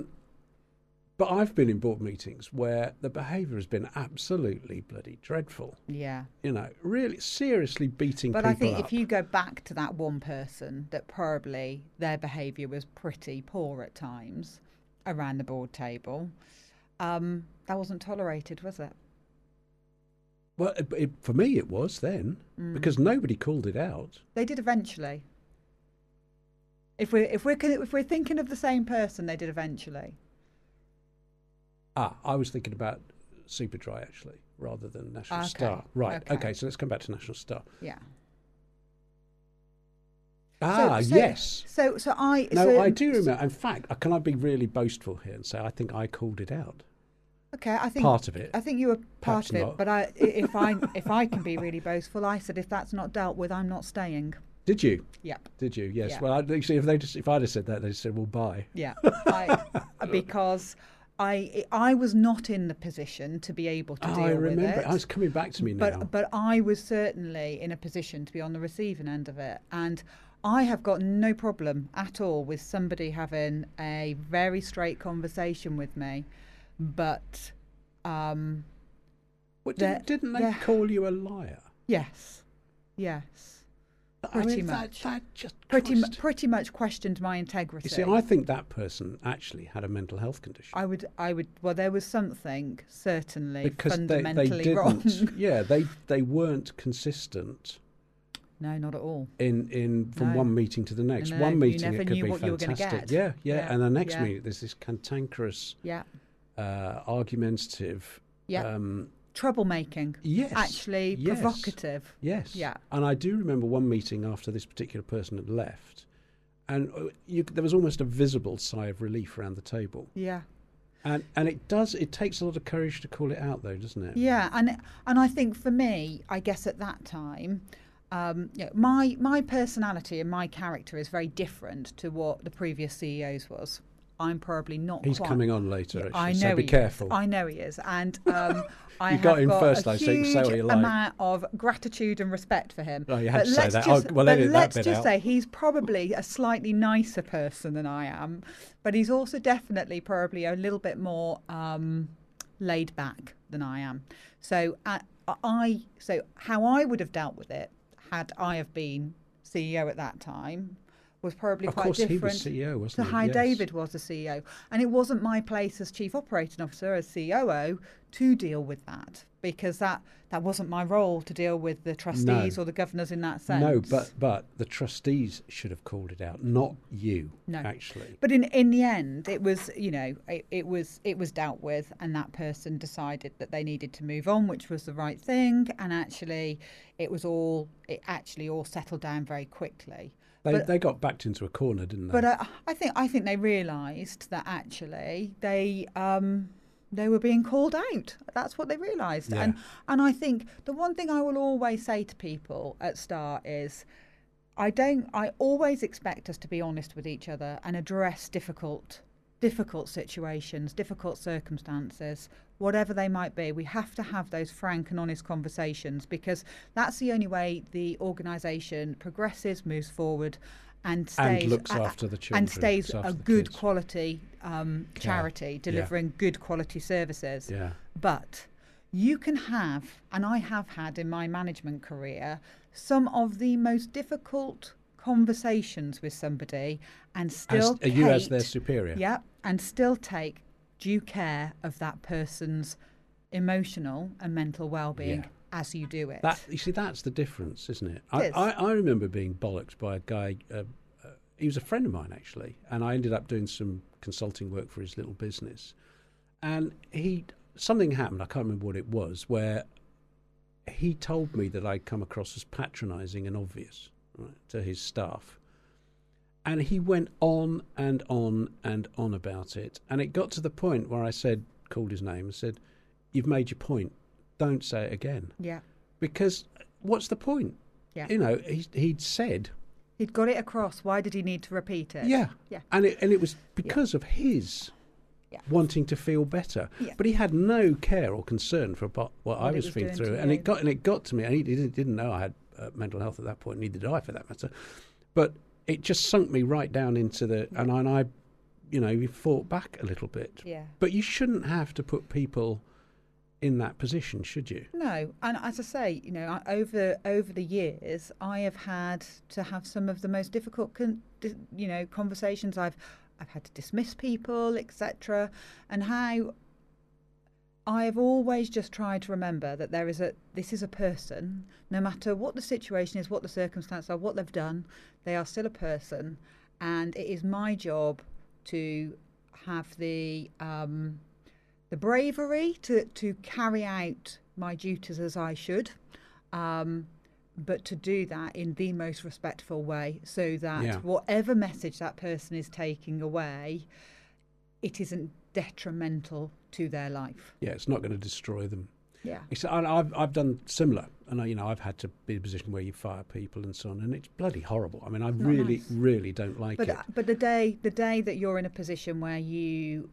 But I've been in board meetings where the behaviour has been absolutely bloody dreadful. Yeah. Really seriously beating people up. But I think if you go back to that one person, that probably their behaviour was pretty poor at times around the board table, that wasn't tolerated, was it? Well, for me it was then, because nobody called it out. They did eventually. If we're thinking of the same person, they did eventually. I was thinking about Superdry, actually, rather than National Star. Right, okay, so let's come back to National Star. Yeah. Yes. I do remember. In fact, can I be really boastful here and say I think I called it out? Okay, I think part of it. I think you were part Perhaps of it, not. but if I can be really boastful, I said if that's not dealt with, I'm not staying. Did you? Yep. Did you? Yes. Yeah. Well, actually, if I'd have said that, they'd said, "Well, bye." Yeah. Because I was not in the position to be able to deal with it. I remember. It's coming back to me now. But I was certainly in a position to be on the receiving end of it, and I have got no problem at all with somebody having a very straight conversation with me, but didn't they call you a liar? Yes. Pretty much. That just pretty much questioned my integrity. You see, I think that person actually had a mental health condition. I would. Well, there was something certainly because fundamentally they wrong. Yeah, they weren't consistent No, not at all. From one meeting to the next. No, one meeting you never it could knew be what you were fantastic. gonna get. Yeah. And the next Yeah. meeting, there's this cantankerous, Yeah. argumentative. Yeah. Troublemaking. Yes. Actually Yes. provocative. Yes. Yeah. And I do remember one meeting after this particular person had left, and there was almost a visible sigh of relief around the table. Yeah. And it takes a lot of courage to call it out, though, doesn't it? Yeah, and I think for me, I guess at that time, my personality and my character is very different to what the previous CEO's was. I'm probably not. He's quite, coming on later. Actually, I know. So be careful. I know he is, and I You got have him got first, a though, so you can say what you huge like. amount of gratitude and respect for him. Oh, you had But to say let's that. just- Well, but edit that let's bit just out. say he's probably a slightly nicer person than I am, but he's also definitely probably a little bit more laid back than I am. So how I would have dealt with it had I have been CEO at that time was probably Of quite course, different he was CEO, wasn't to he? how Yes. David was the CEO. And it wasn't my place as Chief Operating Officer, as COO, to deal with that, because that wasn't my role to deal with the trustees No. or the governors in that sense. No, but the trustees should have called it out, not you. No. Actually. But in the end, it was, it was dealt with, and that person decided that they needed to move on, which was the right thing. And actually, it actually all settled down very quickly. They got backed into a corner, didn't they? But I think they realised that actually they were being called out. That's what they realised. Yeah. And I think the one thing I will always say to people at start is I always expect us to be honest with each other and address difficult situations, difficult circumstances, whatever they might be. We have to have those frank and honest conversations, because that's the only way the organisation progresses, moves forward, and stays and looks after the children. and stays looks after a the good kids. quality charity, delivering good quality services. Yeah. But you can have, and I have had in my management career, some of the most difficult conversations with somebody and still you as their superior. Yeah, and still take due care of that person's emotional and mental well-being as you do it. You see, that's the difference, isn't it? It is. I remember being bollocked by a guy. He was a friend of mine, actually, and I ended up doing some consulting work for his little business. And something happened, I can't remember what it was, where he told me that I'd come across as patronising and obvious, right, to his staff. And he went on and on and on about it. And it got to the point where I called his name and said, "You've made your point. Don't say it again." Yeah. Because what's the point? Yeah. He'd said... He'd got it across. Why did he need to repeat it? Yeah. Yeah. And it was because of his wanting to feel better. Yeah. But he had no care or concern for what I it was was feeling doing through. to And you. it got to me. And he didn't know I had mental health at that point, neither did I for that matter. But it just sunk me right down into the... And I fought back a little bit. Yeah. But you shouldn't have to put people in that position, should you? No, and as I say, over the years, I have had to have some of the most difficult, conversations. I've had to dismiss people, etc., and how I have always just tried to remember that this is a person. No matter what the situation is, what the circumstances are, what they've done, they are still a person, and it is my job to have the bravery to carry out my duties as I should, but to do that in the most respectful way, so that whatever message that person is taking away, it isn't detrimental to their life. Yeah, it's not going to destroy them. Yeah. I've done similar, and I've had to be in a position where you fire people and so on, and it's bloody horrible. I mean, I really, really don't like it. But the day that you're in a position where you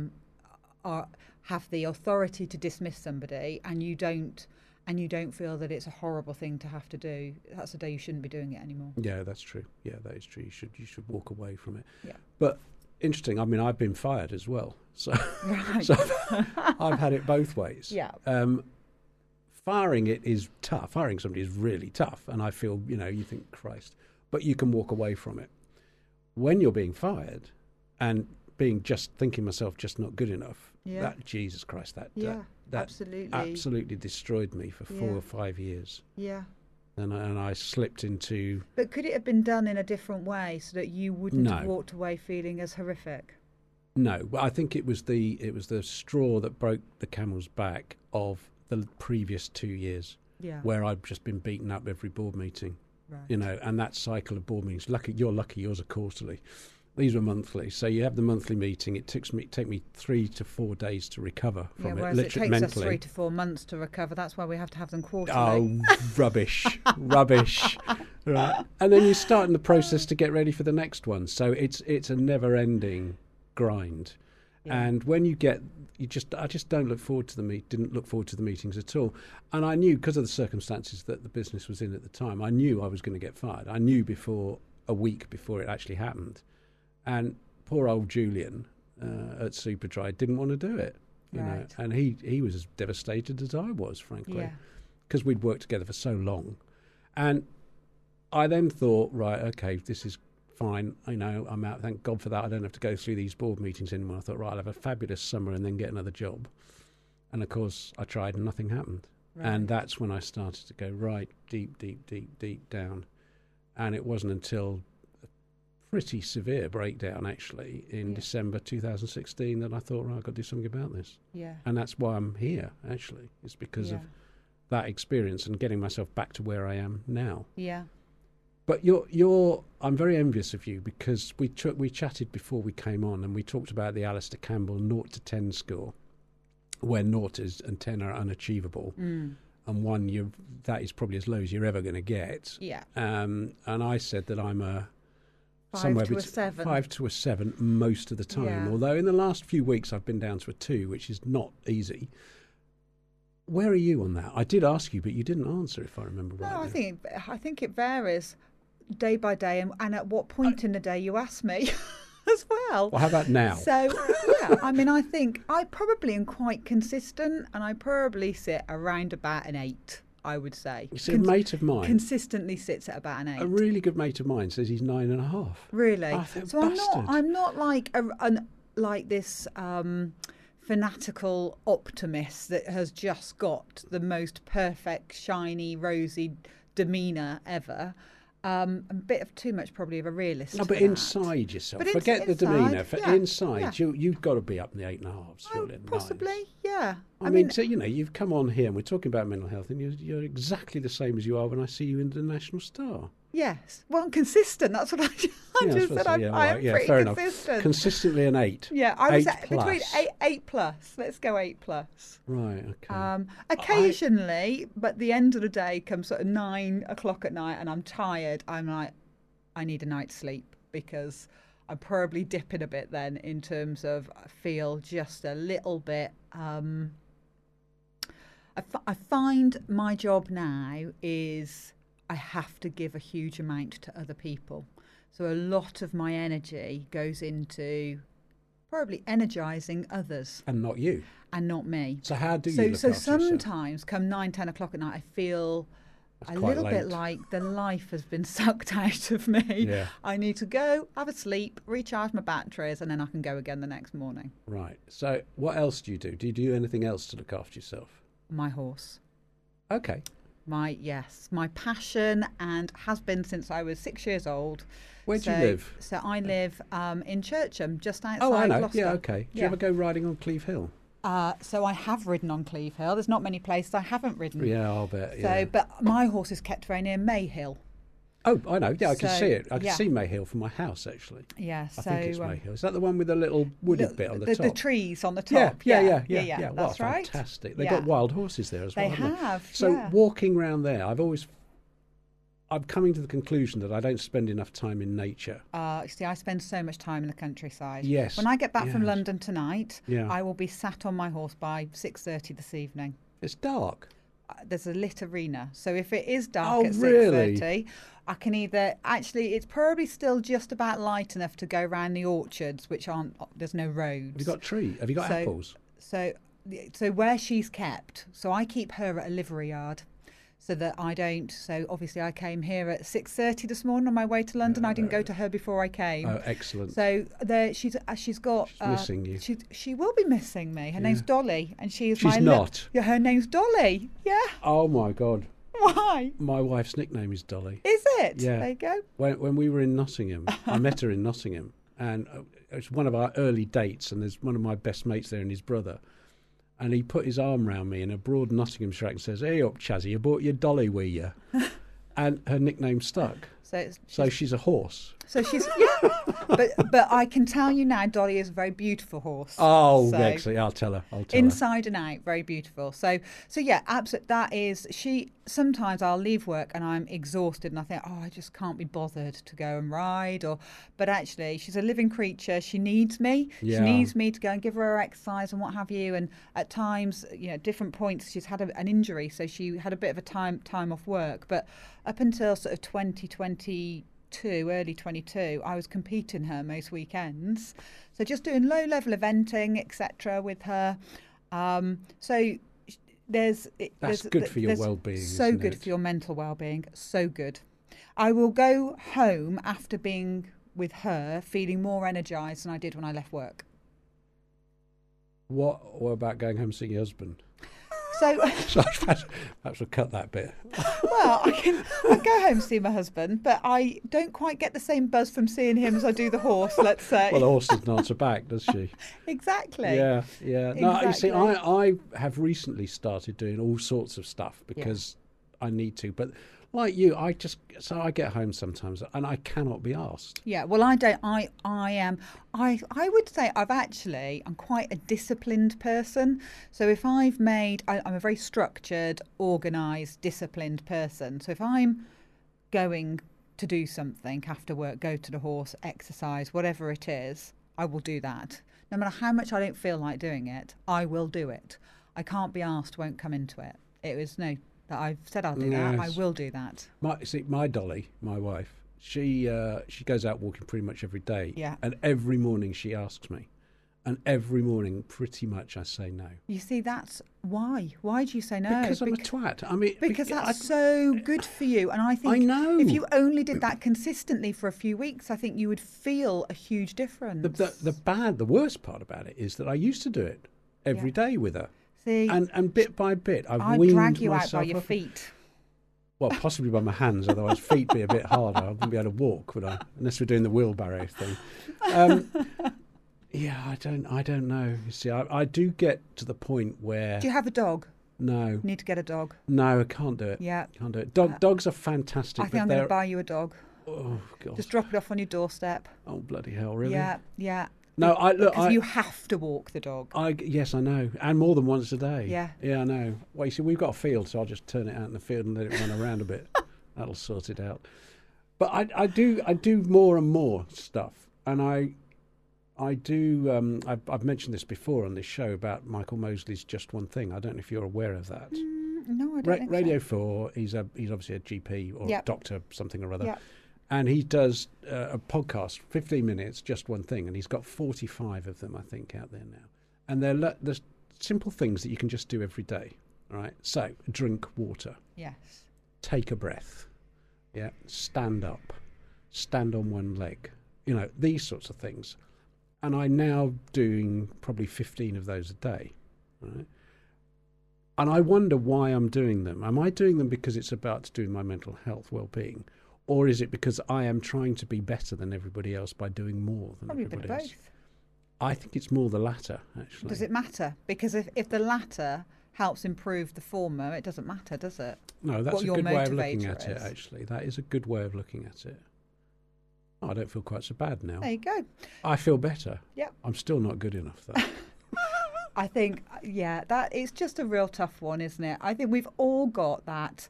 have the authority to dismiss somebody, and you don't feel that it's a horrible thing to have to do, that's the day you shouldn't be doing it anymore. Yeah, that's true. Yeah, that is true. You should walk away from it. Yeah. But interesting. I mean, I've been fired as well, so Right. so I've had it both ways. Yeah. Firing it is tough. Firing somebody is really tough, and I feel you think, Christ, but you can walk away from it. When you're being fired and thinking myself just not good enough. Yeah. That Jesus Christ, that absolutely absolutely destroyed me for 4 or 5 years. Yeah. and I slipped into. But could it have been done in a different way so that you wouldn't have No. walked away feeling as horrific? No, well, I think it was the straw that broke the camel's back of the previous 2 years, Yeah. where I'd just been beaten up every board meeting, Right. you know, and that cycle of board meetings. You're lucky, yours are quarterly. These were monthly, so you have the monthly meeting. It take me 3 to 4 days to recover Yeah, from it, whereas it literally takes mentally. us 3 to 4 months to recover. That's why we have to have them quarterly. Oh, rubbish, rubbish. Right. And then you start in the process to get ready for the next one. So it's a never-ending grind. Yeah. And when I just didn't look forward to the meetings at all. And I knew, because of the circumstances that the business was in at the time, I knew I was going to get fired. I knew a week before it actually happened. And poor old Julian at Superdry didn't want to do it, you know. Right. And he was as devastated as I was, frankly, Yeah. because we'd worked together for so long. And I then thought, right, okay, this is fine. I know I'm out. Thank God for that. I don't have to go through these board meetings anymore. I thought, right, I'll have a fabulous summer and then get another job. And of course, I tried and nothing happened. Right. And that's when I started to go right deep, deep, deep, deep down. And it wasn't until a pretty severe breakdown, actually, in December 2016 that I thought, right, I've got to do something about this. Yeah. And that's why I'm here, actually. It's because of Yeah. that experience and getting myself back to where I am now. Yeah. But I'm very envious of you, because we chatted before we came on, and we talked about the Alistair Campbell 0 to 10 score, where 0 and 10 are unachievable, and 1 that is probably as low as you're ever going to get. Yeah. And I said that I'm a 5 somewhere to a between 7. 5 to a 7 most of the time. Yeah. Although in the last few weeks I've been down to a 2, which is not easy. Where are you on that? I did ask you, but you didn't answer, if I remember No, rightly. I think it varies day by day, and at what point in the day you ask me as well. Well, how about now? So yeah, I mean, I think I probably am quite consistent, and I probably sit around about an 8. I would say. You see, a mate of mine, consistently sits at about an 8. a really good mate of mine, says he's 9.5. Really? I think, So bastard. I'm not like like this fanatical optimist that has just got the most perfect, shiny, rosy demeanour ever. A bit of too much probably of a realist. No, but for that. inside yourself, But forget the inside, demeanour. For yeah, inside, yeah. you've got to be up in the 8.5s, surely. at Possibly, 9s. yeah. I mean, so, you've come on here and we're talking about mental health, and you're exactly the same as you are when I see you in the National Star. yes. Well, I'm consistent. That's what I just said. I am pretty fair consistent. enough. Consistently an 8. Yeah, I was 8 at between plus. 8 plus. Let's go 8 plus. Right, okay. Occasionally, but the end of the day comes sort of 9 o'clock at night, and I'm tired. I'm like, I need a night's sleep, because I probably dip in a bit then in terms of I feel just a little bit. I find my job now is I have to give a huge amount to other people. So a lot of my energy goes into probably energising others And not you. and not me. So how do you So look after yourself? sometimes come 9, 10 o'clock at night, I feel That's a quite little bit late. like the life has been sucked out of me. Yeah. I need to go, have a sleep, recharge my batteries, and then I can go again the next morning. Right. So what else do you do? Do you do anything else to look after yourself? My horse. Okay. My passion, and has been since I was 6 years old. Where do you live? So I live in Churcham, just outside Oh, I know. Gloucester. Yeah, okay. Do you ever go riding on Cleve Hill? So I have ridden on Cleve Hill. There's not many places I haven't ridden. Yeah, I'll bet. So, Yeah. but my horse is kept very near Mayhill. Oh, I know. Yeah, I can So, see it. I can yeah. see Mayhill from my house, actually. Yeah, I so think it's Mayhill. Is that the one with the little wooded bit on the top? The trees on the Yeah, top. yeah. That's What right. fantastic. They've Yeah. got wild horses there as well, They haven't have. So yeah. walking around there, I'm coming to the conclusion that I don't spend enough time in nature. See, I spend so much time in the countryside. Yes, When I get back from yes. London tonight, Yeah. I will be sat on my horse by 6:30 this evening. It's dark. There's a lit arena, so if it is dark Oh, at really? 6:30, I can either it's probably still just about light enough to go round the orchards, which aren't. There's no roads. Have you got tree? Have you got So- apples? So where she's kept, so I keep her at a livery yard, so that I don't. So obviously, I came here at 6:30 this morning on my way to London. I didn't go to her before I came. Oh, excellent. So there, she's got. She's missing you. She will be missing me. Her name's Dolly, and she is She's my. not. Yeah, her name's Dolly. Yeah. Oh my God. Why? My wife's nickname is Dolly. Is it? Yeah. There you go. When we were in Nottingham, I met her in Nottingham, and it was one of our early dates, and there's one of my best mates there and his brother. And he put his arm round me in a broad Nottinghamshire accent and says, "Hey up, Chazzy, you bought your Dolly, were you?" And her nickname stuck. So she's a horse. So she's but I can tell you now, Dolly is a very beautiful horse. Oh, So excellent! I'll tell her. inside and out, very beautiful. So yeah, absolutely. That is she. Sometimes I'll leave work and I'm exhausted, and I think, I just can't be bothered to go and ride. But actually, she's a living creature. She needs me. Yeah. She needs me to go and give her her exercise and what have you. And at times, different points, she's had an injury, so she had a bit of a time off work. But up until sort of 2022, early 22, I was competing her most weekends, so just doing low level eventing, etc. with her. So that's good for your well-being. So good for your mental well-being. So good. I will go home after being with her feeling more energized than I did when I left work. What about going home seeing your husband? So Perhaps we'll cut that bit. Well, I go home and see my husband, but I don't quite get the same buzz from seeing him as I do the horse, let's say. Well, the horse doesn't answer back, does she? Exactly. Yeah. No, you see, Exactly. I have recently started doing all sorts of stuff because I need to. But like you, I get home sometimes and I cannot be asked. Yeah, well, I don't. I would say I'm quite a disciplined person. So if I'm a very structured, organised, disciplined person. So if I'm going to do something after work, go to the horse, exercise, whatever it is, I will do that. No matter how much I don't feel like doing it, I will do it. I can't be asked, won't come into it. It was that I've said I'll do that. I will do that. My Dolly, my wife, she goes out walking pretty much every day. Yeah. And every morning she asks me. And every morning, pretty much, I say no. You see, that's why. Why do you say no? Because I'm a twat. I mean, because that's so good for you. And I think I know. if you only did that consistently for a few weeks, I think you would feel a huge difference. The worst part about it is that I used to do it every day with her. See, and bit by bit, I'd weaned drag you out myself by your off. feet. Well, possibly by my hands, otherwise feet be a bit harder. I wouldn't be able to walk, would I? Unless we're doing the wheelbarrow thing. Yeah, I don't know. You see, I do get to the point where... Do you have a dog? No. You need to get a dog. No, I can't do it. Yeah. Can't do it. Dogs are fantastic. I think I'm going to buy you a dog. Oh, God. Just drop it off on your doorstep. Oh, bloody hell, really? Yeah. No, because you have to walk the dog. Yes, I know, and more than once a day. Yeah, I know. Well, you see, we've got a field, so I'll just turn it out in the field and let it run around a bit. That'll sort it out. But I do more and more stuff, and I do. I've mentioned this before on this show about Michael Mosley's Just One Thing. I don't know if you're aware of that. No, I don't think Radio so. 4. He's obviously a GP or doctor, something or other. Yep. And he does a podcast, 15 minutes, Just One Thing, and he's got 45 of them, I think, out there now. And they're simple things that you can just do every day, right? So, drink water. Yes. Take a breath. Yeah. Stand up. Stand on one leg. These sorts of things. And I'm now doing probably 15 of those a day, right? And I wonder why I'm doing them. Am I doing them because it's about doing my mental health, well-being? Or is it because I am trying to be better than everybody else by doing more than Probably a bit everybody of else? both. I think it's more the latter, actually. Does it matter? Because if the latter helps improve the former, it doesn't matter, does it? No, that's what a your good way of looking motivator at it, is. actually. That is a good way of looking at it. Oh, I don't feel quite so bad now. There you go. I feel better. Yep. I'm still not good enough, though. I think, that it's just a real tough one, isn't it? I think we've all got that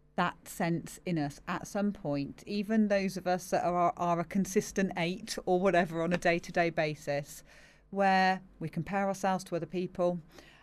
sense in us at some point, even those of us that are a consistent 8 or whatever on a day-to-day basis, where we compare ourselves to other people.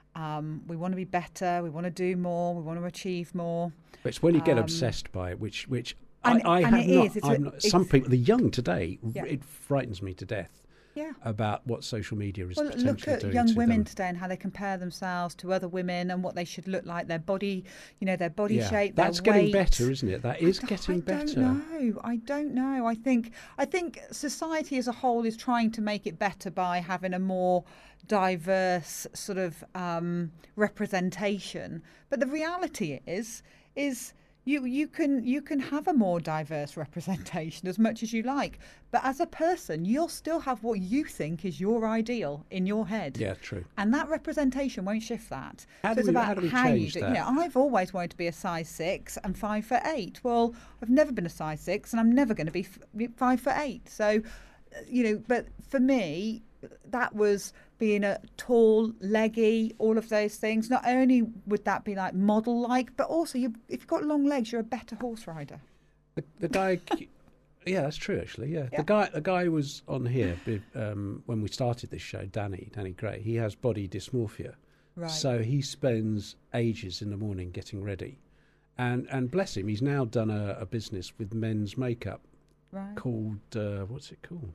We want to be better, we want to do more, we want to achieve more. But it's when you get obsessed by it, which And I it have is. not. I'm not. Some people, the young today, Yeah. it frightens me to death. Yeah. About what social media is Well, potentially look at doing young to women them. today and how they compare themselves to other women and what they should look like, their body, their body shape, That's their getting weight. better, isn't it? That is getting better. I don't know. I think society as a whole is trying to make it better by having a more diverse sort of representation. But the reality is You can have a more diverse representation as much as you like, but as a person, you'll still have what you think is your ideal in your head. Yeah, true. And that representation won't shift that. How do It's we about how you change do. that? You know, I've always wanted to be a size 6 and 5'8". Well, I've never been a size 6, and I'm never going to be 5'8". So, you know, but for me, that was being a tall, leggy, all of those things. Not only would that be like model-like, but also if you've got long legs, you're a better horse rider. The guy, yeah, that's true actually. Yeah, the guy who was on here when we started this show, Danny Gray. He has body dysmorphia, Right. so he spends ages in the morning getting ready, and bless him, he's now done a business with men's makeup Right. called what's it called?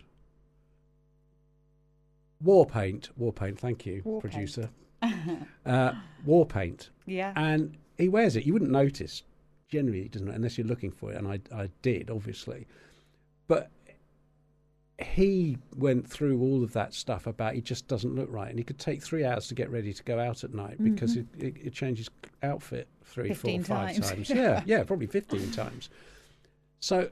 War Paint. Thank you, War producer. War Paint. Yeah. And he wears it. You wouldn't notice. Generally, he doesn't, unless you're looking for it. And I did, obviously. But he went through all of that stuff about he just doesn't look right. And he could take 3 hours to get ready to go out at night because it changes outfit 3, 4, 5 times. Yeah, probably 15 times. So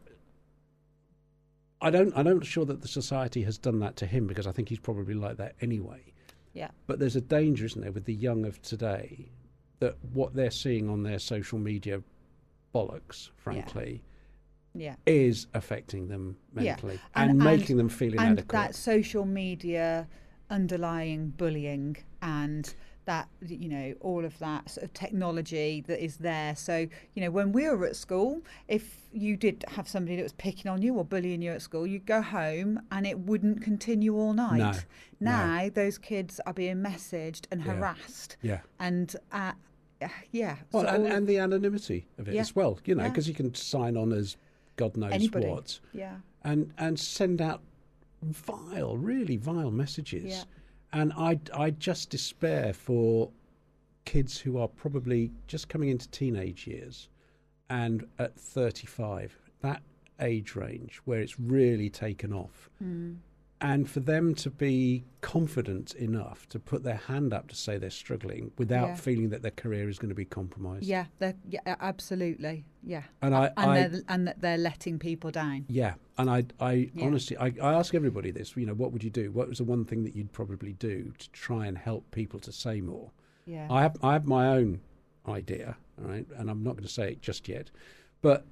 I'm not sure that the society has done that to him, because I think he's probably like that anyway. Yeah. But there's a danger, isn't there, with the young of today, that what they're seeing on their social media bollocks, frankly, is affecting them mentally and making them feel inadequate. And that social media underlying bullying and that, you know, all of that sort of technology that is there. So, you know, when we were at school, if you did have somebody that was picking on you or bullying you at school, you'd go home and it wouldn't continue all night. Now those kids are being messaged and harassed. Yeah. And well, and the anonymity of it as well, you know, because you can sign on as God knows anybody. what, and send out really vile messages. Yeah. And I just despair for kids who are probably just coming into teenage years and at 35, that age range where it's really taken off. And for them to be confident enough to put their hand up to say they're struggling without feeling that their career is going to be compromised. Yeah, absolutely. Yeah. And that they're letting people down. Yeah. And I honestly, I ask everybody this, you know, what would you do? What was the one thing that you'd probably do to try and help people to say more? Yeah. I have my own idea, all right, and I'm not going to say it just yet, but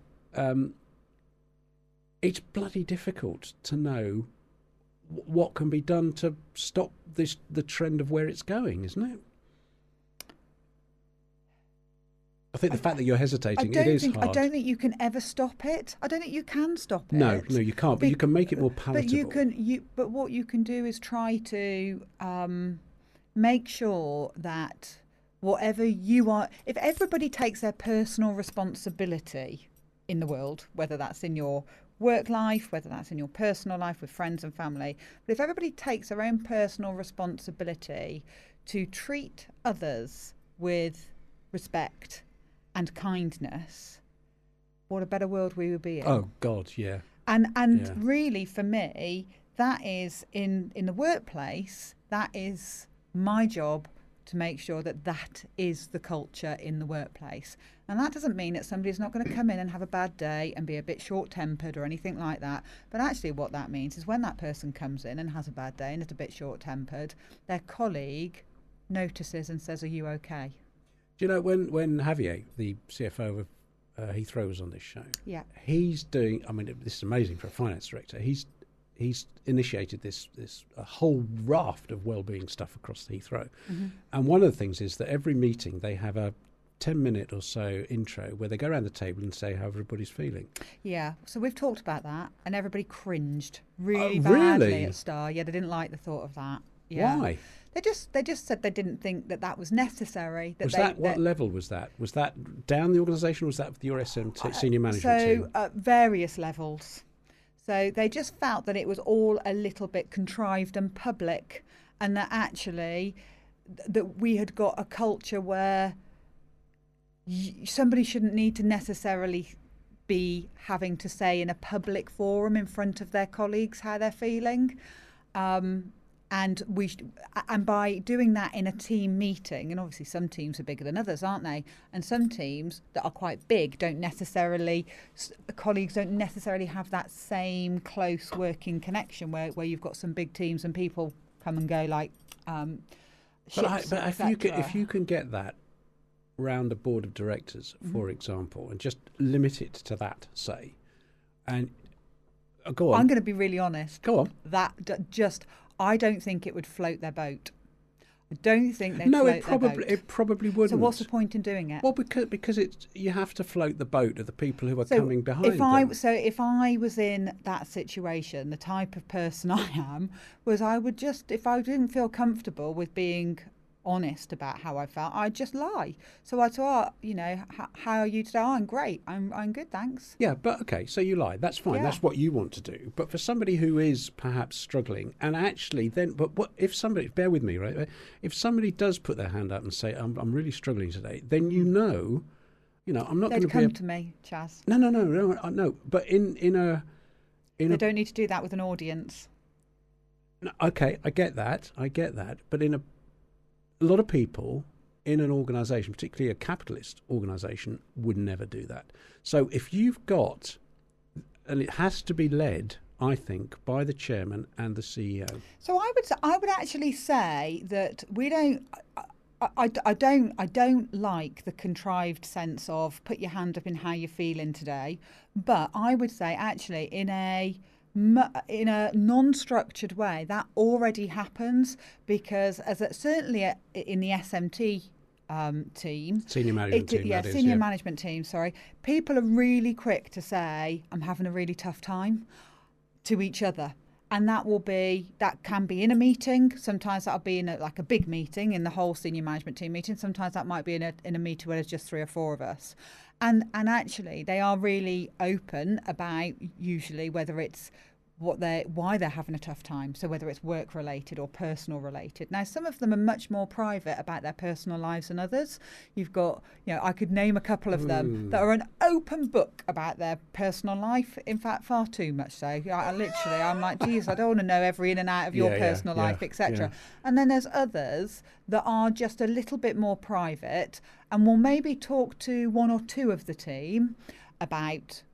it's bloody difficult to know what can be done to stop the trend of where it's going, isn't it? I think the fact that you're hesitating, it is hard. I don't think you can ever stop it. I don't think you can stop it. No, you can't. But you can make it more palatable. But what you can do is try to make sure that whatever you are, if everybody takes their personal responsibility in the world, whether that's in your work life, whether that's in your personal life with friends and family, but if everybody takes their own personal responsibility to treat others with respect and kindness, what a better world we would be in. Oh God, yeah. And really, for me, that is in the workplace, that is my job, to make sure that that is the culture in the workplace. And that doesn't mean that somebody's not going to come in and have a bad day and be a bit short-tempered or anything like that. But actually what that means is when that person comes in and has a bad day and is a bit short-tempered, their colleague notices and says, "Are you okay?" Do you know, when Javier, the CFO of Heathrow, was on this show, he's doing, I mean, this is amazing for a finance director, he's initiated this a whole raft of wellbeing stuff across Heathrow. And one of the things is that every meeting they have a 10-minute or so intro where they go around the table and say how everybody's feeling. Yeah, so we've talked about that and everybody cringed really badly at Star. Yeah, they didn't like the thought of that. Yeah. Why? They just said they didn't think that was necessary. What level was that? Was that down the organisation, or was that with your SMT senior management team? So various levels. So they just felt that it was all a little bit contrived and public, and that actually that we had got a culture where somebody shouldn't need to necessarily be having to say in a public forum in front of their colleagues how they're feeling. And and by doing that in a team meeting, and obviously some teams are bigger than others, aren't they? And some teams that are quite big colleagues don't necessarily have that same close working connection where you've got some big teams and people come and go like ships, but if you can get that round a board of directors, for example, and just limit it to that, say, and go on. I'm going to be really honest. Go on. I don't think it would float their boat. I don't think they'd float their boat. It probably wouldn't. So what's the point in doing it? Well, because you have to float the boat of the people who are coming behind them. If I was in that situation, the type of person I am was I would just, if I didn't feel comfortable with being honest about how I felt, I'd just lie. So I'd say, how are you today? Oh, I'm great. I'm good, thanks. Yeah, but okay, so you lie. That's fine. Yeah. That's what you want to do. But for somebody who is perhaps struggling, and actually then, but what if somebody, bear with me, right? If somebody does put their hand up and say, I'm really struggling today, then I'm not going to come to me, Chaz. No. But they don't need to do that with an audience. No, okay, I get that. But a lot of people in an organisation, particularly a capitalist organisation, would never do that. So if you've got, and it has to be led, I think, by the chairman and the CEO. So I would actually say that we don't. I don't like the contrived sense of put your hand up in how you're feeling today, but I would say actually in a non-structured way that already happens, because certainly in the SMT team, senior management team, sorry, people are really quick to say I'm having a really tough time to each other. And that can be in a meeting. Sometimes that'll be in a big meeting in the whole senior management team meeting. Sometimes that might be in a meeting where there's just 3 or 4 of us. And actually they are really open about usually whether it's why they're having a tough time. So whether it's work related or personal related. Now, some of them are much more private about their personal lives than others. You've got, I could name a couple of them that are an open book about their personal life. In fact, far too much so. I'm like, geez, I don't want to know every in and out of your personal life, etc. Yeah. And then there's others that are just a little bit more private and will maybe talk to 1 or 2 of the team about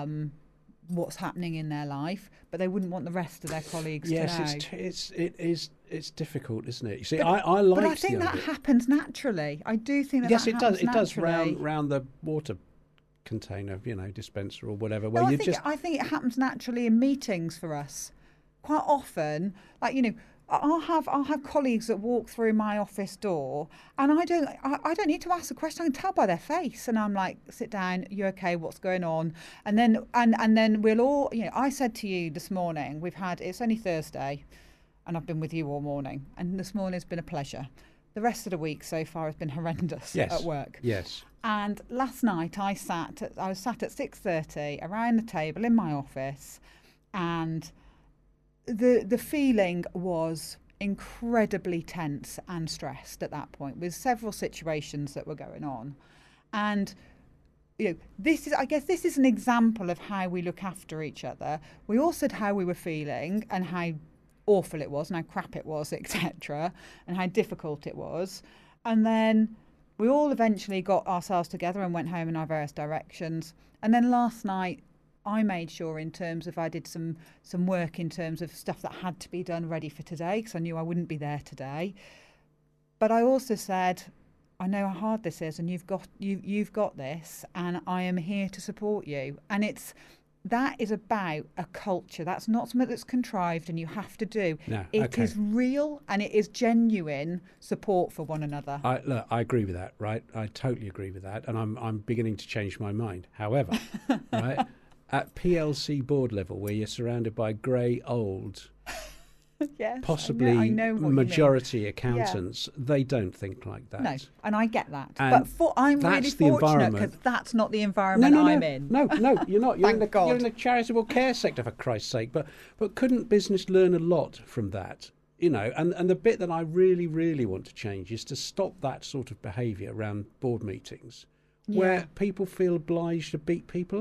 what's happening in their life, but they wouldn't want the rest of their colleagues to know. It's difficult, isn't it? You see, I like. But I think that happens naturally. I do think that. Yes, it does. It does round the water container, dispenser or whatever. Where I think it happens naturally in meetings for us. Quite often, I'll have colleagues that walk through my office door, and I don't need to ask a question. I can tell by their face, and I'm like, "Sit down. You okay? What's going on?" And then we'll all. I said to you this morning, it's only Thursday, and I've been with you all morning, and this morning has been a pleasure. The rest of the week so far has been horrendous at work. Yes. And last night I was sat at 6:30 around the table in my office, and the feeling was incredibly tense and stressed at that point, with several situations that were going on. And this is an example of how we look after each other. We all said how we were feeling and how awful it was and how crap it was, etc., and how difficult it was. And then we all eventually got ourselves together and went home in our various directions. And then last night I made sure, in terms of, I did some work in terms of stuff that had to be done ready for today, because I knew I wouldn't be there today. But I also said, I know how hard this is, and you've got this, and I am here to support you. And that is about a culture. That's not something that's contrived and you have to do. No, it is real, and it is genuine support for one another. I agree with that, right? I totally agree with that, and I'm beginning to change my mind. However, right, at PLC board level, where you're surrounded by grey old, yes, possibly I know majority accountants, they don't think like that. No, and I get that. And but I'm really fortunate, because that's not the environment I'm in. No, you're not. You're, Thank God. You're in the charitable care sector, for Christ's sake. But couldn't business learn a lot from that? And the bit that I really, really want to change is to stop that sort of behaviour around board meetings, where people feel obliged to beat people up.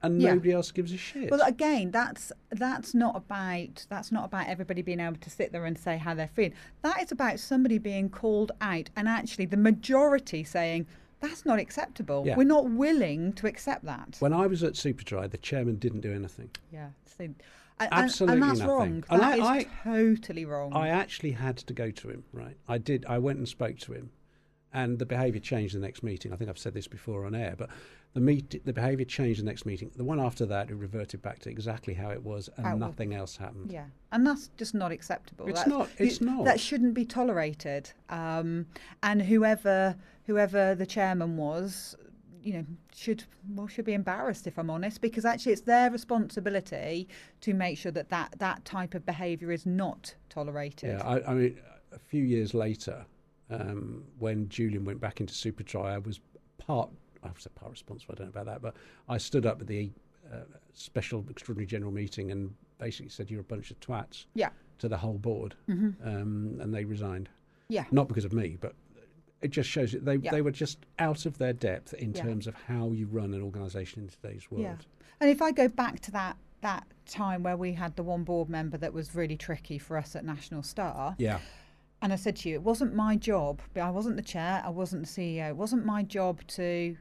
and Yeah. nobody else gives a shit. Well, again, that's not about everybody being able to sit there and say how they're feeling. That is about somebody being called out, and actually the majority saying that's not acceptable. Yeah. We're not willing to accept that. When I was at Superdry, the chairman didn't do anything. Yeah. So, Absolutely and that's nothing. wrong. And That is I totally wrong. I actually had to go to him, right? I did. I went and spoke to him, and the behaviour changed the next meeting. I think I've said this before on air, but the behaviour changed the next meeting. The one after that, it reverted back to exactly how it was, and nothing else happened. Yeah, and that's just not acceptable. It's not. It's not. That shouldn't be tolerated. And whoever the chairman was, should be embarrassed, if I'm honest, because actually it's their responsibility to make sure that type of behaviour is not tolerated. Yeah, I mean, a few years later, when Julian went back into Superdry, I was part responsible. I don't know about that, but I stood up at the special extraordinary general meeting and basically said, "You're a bunch of twats." Yeah. To the whole board, and they resigned. Yeah. Not because of me, but it just shows that they were just out of their depth in terms of how you run an organisation in today's world. Yeah. And if I go back to that time where we had the one board member that was really tricky for us at National Star. Yeah. And I said to you, it wasn't my job. I wasn't the chair. I wasn't the CEO. It wasn't my job to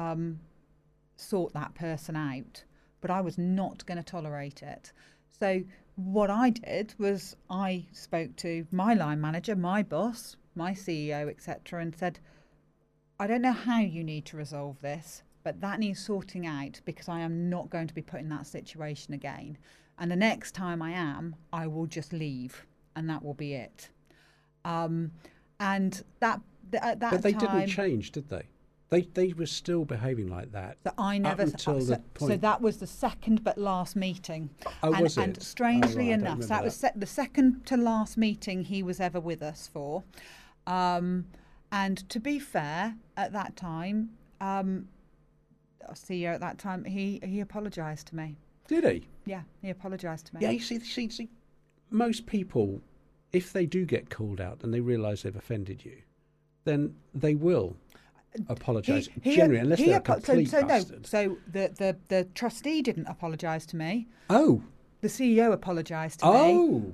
sort that person out. But I was not going to tolerate it. So what I did was I spoke to my line manager, my boss, my CEO, etc., and said, I don't know how you need to resolve this, but that needs sorting out because I am not going to be put in that situation again. And the next time I am, I will just leave, and that will be it. And that at that But they time, didn't change, did they? They were still behaving like that. that I never up until the point. So that was the second but last meeting. Oh, and, was it? And strangely Oh, right, I don't enough, so that remember was the second to last meeting he was ever with us for. And to be fair, at that time, our CEO at that time, he apologised to me. Did he? Yeah, he apologised to me. Yeah, you see, most people, if they do get called out and they realise they've offended you, then they will apologise. Generally, unless they're a complete bastard. So the trustee didn't apologise to me. Oh. The CEO apologised to me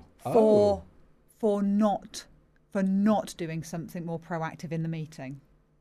for not doing something more proactive in the meeting.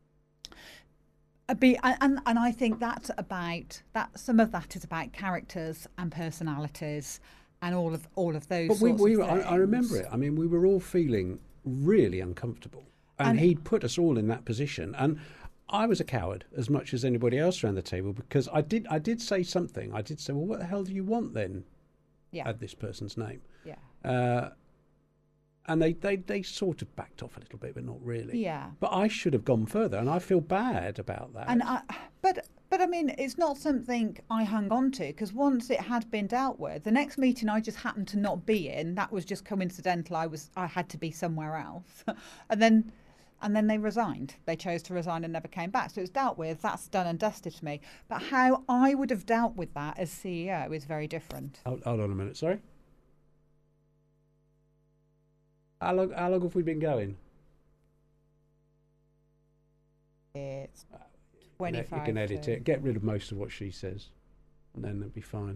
And I think that's about that. Some of that is about characters and personalities and all of those. But sorts of things. I remember it. I mean, we were all feeling really uncomfortable, and he'd put us all in that position. And I was a coward as much as anybody else around the table because I did say something. I did say, "Well, what the hell do you want then?" Yeah. At this person's name. Yeah. And they sort of backed off a little bit, but not really. Yeah. But I should have gone further, and I feel bad about that. And but I mean, it's not something I hung on to because once it had been dealt with, the next meeting I just happened to not be in. That was just coincidental. I had to be somewhere else, and then they resigned. They chose to resign and never came back. So it's dealt with. That's done and dusted to me. But how I would have dealt with that as CEO is very different. Hold on a minute. Sorry. How long have we been going? It's 25. You can edit it. Get rid of most of what she says, and then it'll be fine.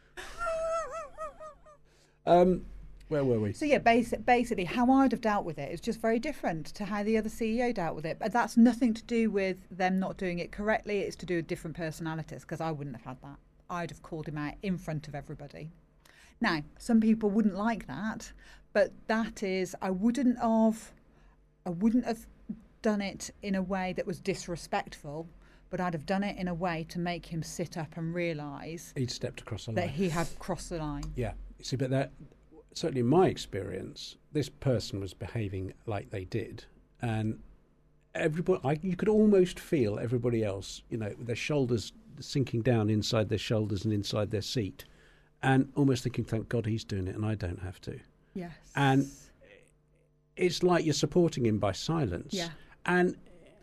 Where were we? So yeah, basically, how I'd have dealt with it is just very different to how the other CEO dealt with it. But that's nothing to do with them not doing it correctly. It's to do with different personalities. Because I wouldn't have had that. I'd have called him out in front of everybody. Now, some people wouldn't like that, but that is, I wouldn't have done it in a way that was disrespectful, but I'd have done it in a way to make him sit up and realise he'd stepped across the line. That he had crossed the line. Yeah. See, but that certainly in my experience, this person was behaving like they did, and everybody, you could almost feel everybody else, with their shoulders sinking down inside their shoulders and inside their seat, and almost thinking, thank God he's doing it and I don't have to. Yes. And it's like you're supporting him by silence. Yeah. And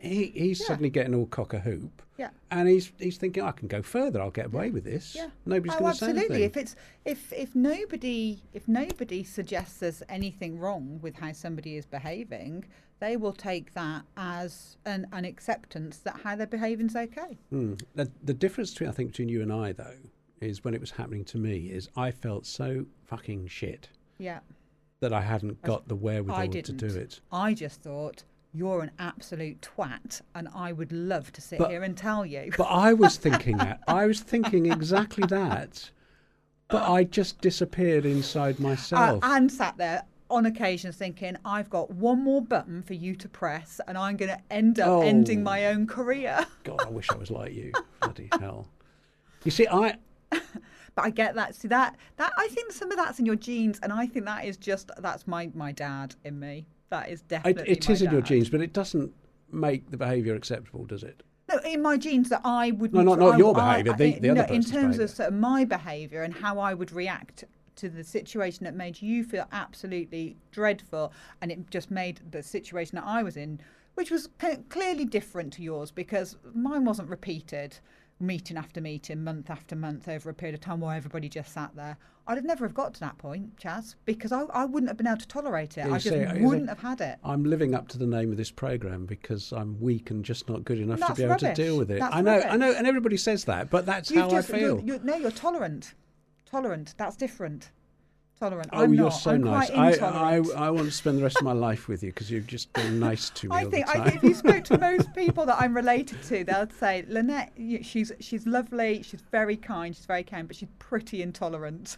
he's suddenly getting all cock a hoop. Yeah. And he's thinking, I can go further. I'll get away with this. Yeah. Nobody's going to say anything. Absolutely. If nobody suggests there's anything wrong with how somebody is behaving, they will take that as an acceptance that how they're behaving is okay. The difference between you and I, though, is when it was happening to me, is I felt so fucking shit. Yeah. That I hadn't got the wherewithal to do it. I just thought, you're an absolute twat, and I would love to sit here and tell you. But I was thinking that. I was thinking exactly that. But I just disappeared inside myself. And sat there on occasions thinking, I've got one more button for you to press, and I'm going to end up ending my own career. God, I wish I was like you. Bloody hell. You see, But I get that. See, that I think some of that's in your genes, and I think that is that's my dad in me. That is definitely it is in your genes, but it doesn't make the behaviour acceptable, does it? No, in my genes that I would... No, not your behaviour, the other person's in terms behaviour. of sort of my behaviour and how I would react to the situation that made you feel absolutely dreadful, and it just made the situation that I was in, which was clearly different to yours, because mine wasn't repeated meeting after meeting, month after month, over a period of time while everybody just sat there. I'd have never have got to that point, Chaz, because I wouldn't have been able to tolerate it. I just wouldn't have had it. I'm living up to the name of this programme because I'm weak and just not good enough to be rubbish. able to deal with it. That's I know, rubbish. and everybody says that, but that's how I feel. You're tolerant. Tolerant, that's different. Tolerant. Oh, I'm you're not. so I'm nice. quite intolerant. I want to spend the rest of my life with you because you've just been nice to me all the time. I think if you spoke to most people that I'm related to, they'll say, Lynette, she's lovely, she's very kind, she's very kind, but she's pretty intolerant.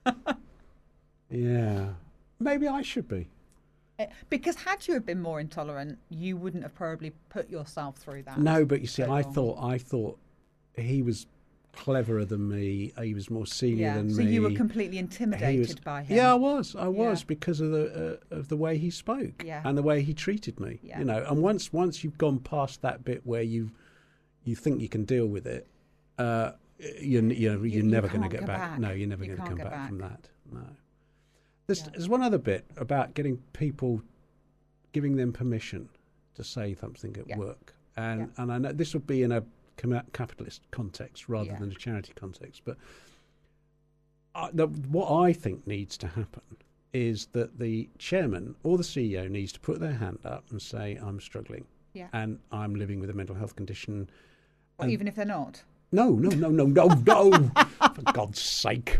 Yeah. Maybe I should be. Because had you have been more intolerant, you wouldn't have probably put yourself through that. No, but you see, so I long. thought he was cleverer than me. He was more senior than me. So you were completely intimidated by him. Yeah, I was because of the way he spoke and the way he treated me. Yeah. You know, and once you've gone past that bit where you think you can deal with it, you're never going to get back. No, you're never going to come back from that. No. There's one other bit about getting people, giving them permission to say something at work, and I know this would be in a capitalist context rather than a charity context, but what I think needs to happen is that the chairman or the CEO needs to put their hand up and say, I'm struggling and I'm living with a mental health condition. Or even if they're not? No, for God's sake.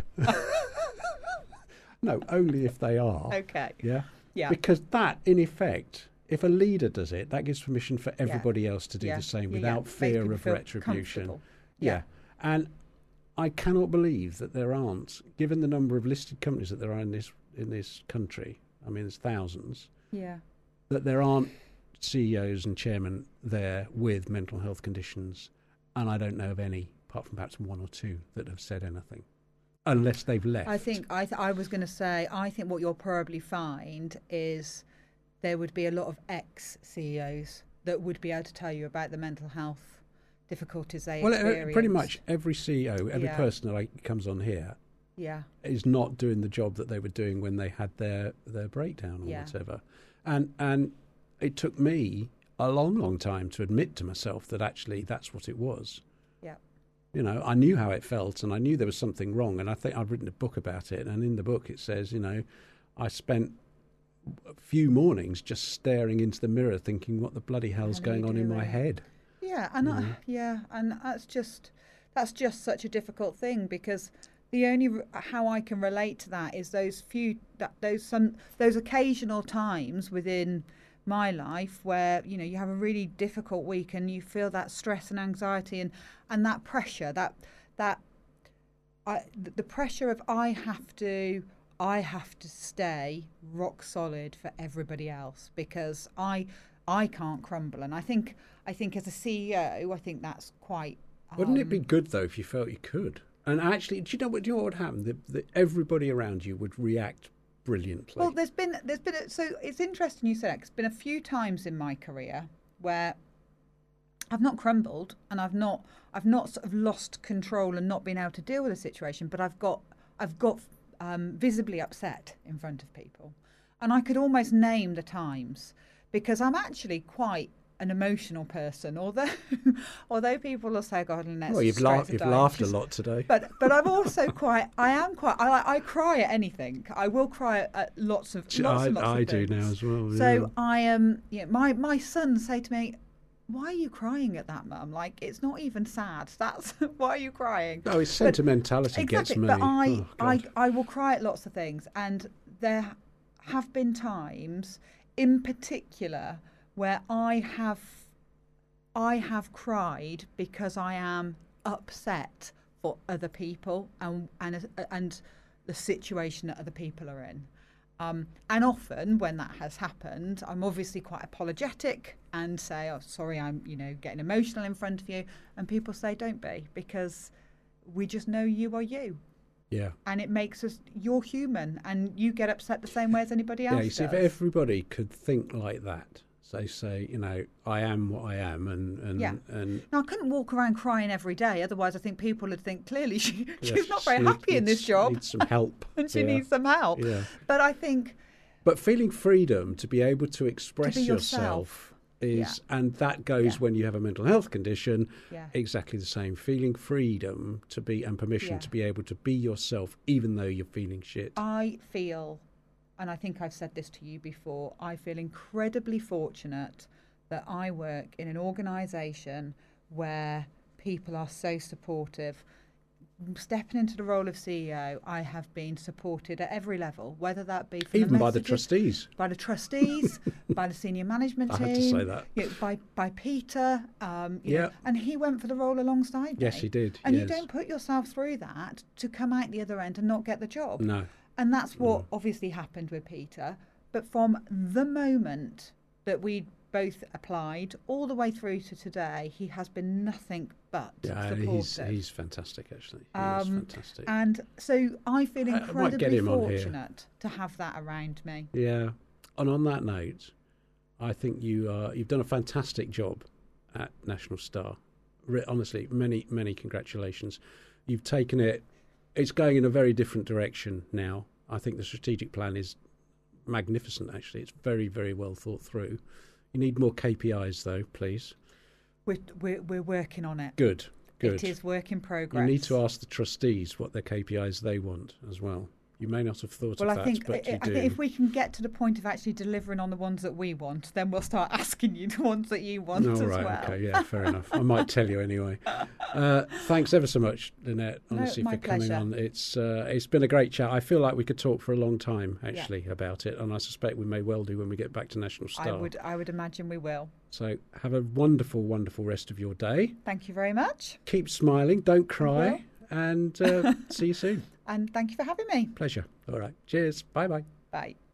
No, only if they are. Okay. Yeah? Yeah. Because that, in effect, if a leader does it, that gives permission for everybody else to do the same without fear of retribution. Yeah. And I cannot believe that there aren't, given the number of listed companies that there are in this country, I mean, there's thousands, that there aren't CEOs and chairmen there with mental health conditions. And I don't know of any, apart from perhaps one or two, that have said anything. Unless they've left. I think I was going to say, I think what you'll probably find is there would be a lot of ex-CEOs that would be able to tell you about the mental health difficulties they experience. Pretty much every CEO, every person that comes on here is not doing the job that they were doing when they had their breakdown or whatever. And it took me a long, long time to admit to myself that actually that's what it was. Yeah. You know, I knew how it felt and I knew there was something wrong. And I think I've written a book about it. And in the book it says, you know, I spent a few mornings just staring into the mirror thinking what the bloody hell's going on in my head. Yeah, and and that's just such a difficult thing, because the only how I can relate to that is those occasional times within my life where, you know, you have a really difficult week and you feel that stress and anxiety and that pressure, the pressure of I have to stay rock solid for everybody else because I can't crumble. And I think as a CEO, I think that's quite. Wouldn't it be good though if you felt you could? And actually, do you know what would happen? That everybody around you would react brilliantly. Well, there's been so it's interesting you said that, 'cause it's been a few times in my career where I've not crumbled and I've not sort of lost control and not been able to deal with a situation, but I've got visibly upset in front of people, and I could almost name the times because I'm actually quite an emotional person, although people will say, "God, Lynette's Well, you've straight to laughed die." a lot today. But I'm also I cry at anything. I will cry at lots of things. I do now as well. So I am. My sons say to me, "Why are you crying at that, Mum? Like, it's not even sad. That's why are you crying?" Oh, it's sentimentality gets me. But I will cry at lots of things, and there have been times, in particular, where I have cried because I am upset for other people and the situation that other people are in. And often when that has happened, I'm obviously quite apologetic and say, "Oh, sorry, I'm getting emotional in front of you," and people say, "Don't be, because we just know you are you." Yeah. And it makes us, you're human, and you get upset the same way as anybody else Yeah, you see, if does. everybody could think like that, so they say, I am what I am, and Now, I couldn't walk around crying every day, otherwise I think people would think clearly she's not very she happy in this job. Needs some help. And she needs some help. Yeah. But I think... But feeling freedom to be able to express To be yourself is, and that goes when you have a mental health condition, exactly the same. Feeling freedom to be, and permission to be able to be yourself, even though you're feeling shit. I feel, and I think I've said this to you before, I feel incredibly fortunate that I work in an organisation where people are so supportive. Stepping into the role of CEO, I have been supported at every level, whether that be from even by the trustees, by the senior management team. I had to say that. By Peter, and he went for the role alongside me. Yes, he did. And you don't put yourself through that to come out the other end and not get the job. No. And that's what obviously happened with Peter. But from the moment that we both applied all the way through to today, he has been nothing but supportive. He's fantastic, actually. He's fantastic. And so I feel incredibly fortunate to have that around me. Yeah. And on that note, I think you've done a fantastic job at National Star. Honestly, many, many congratulations. You've taken it. It's going in a very different direction now. I think the strategic plan is magnificent, actually. It's very, very well thought through. You need more KPIs, though, please. We're working on it. Good. It is work in progress. You need to ask the trustees what their KPIs they want as well. You may not have thought of that, but you do. I think if we can get to the point of actually delivering on the ones that we want, then we'll start asking you the ones that you want as well. Okay, yeah, fair enough. I might tell you anyway. Thanks ever so much, Lynette, honestly, for coming on. It's been a great chat. I feel like we could talk for a long time, actually, about it, and I suspect we may well do when we get back to National Star. I would imagine we will. So have a wonderful, wonderful rest of your day. Thank you very much. Keep smiling, don't cry, and see you soon. And thank you for having me. Pleasure. All right. Cheers. Bye-bye. Bye.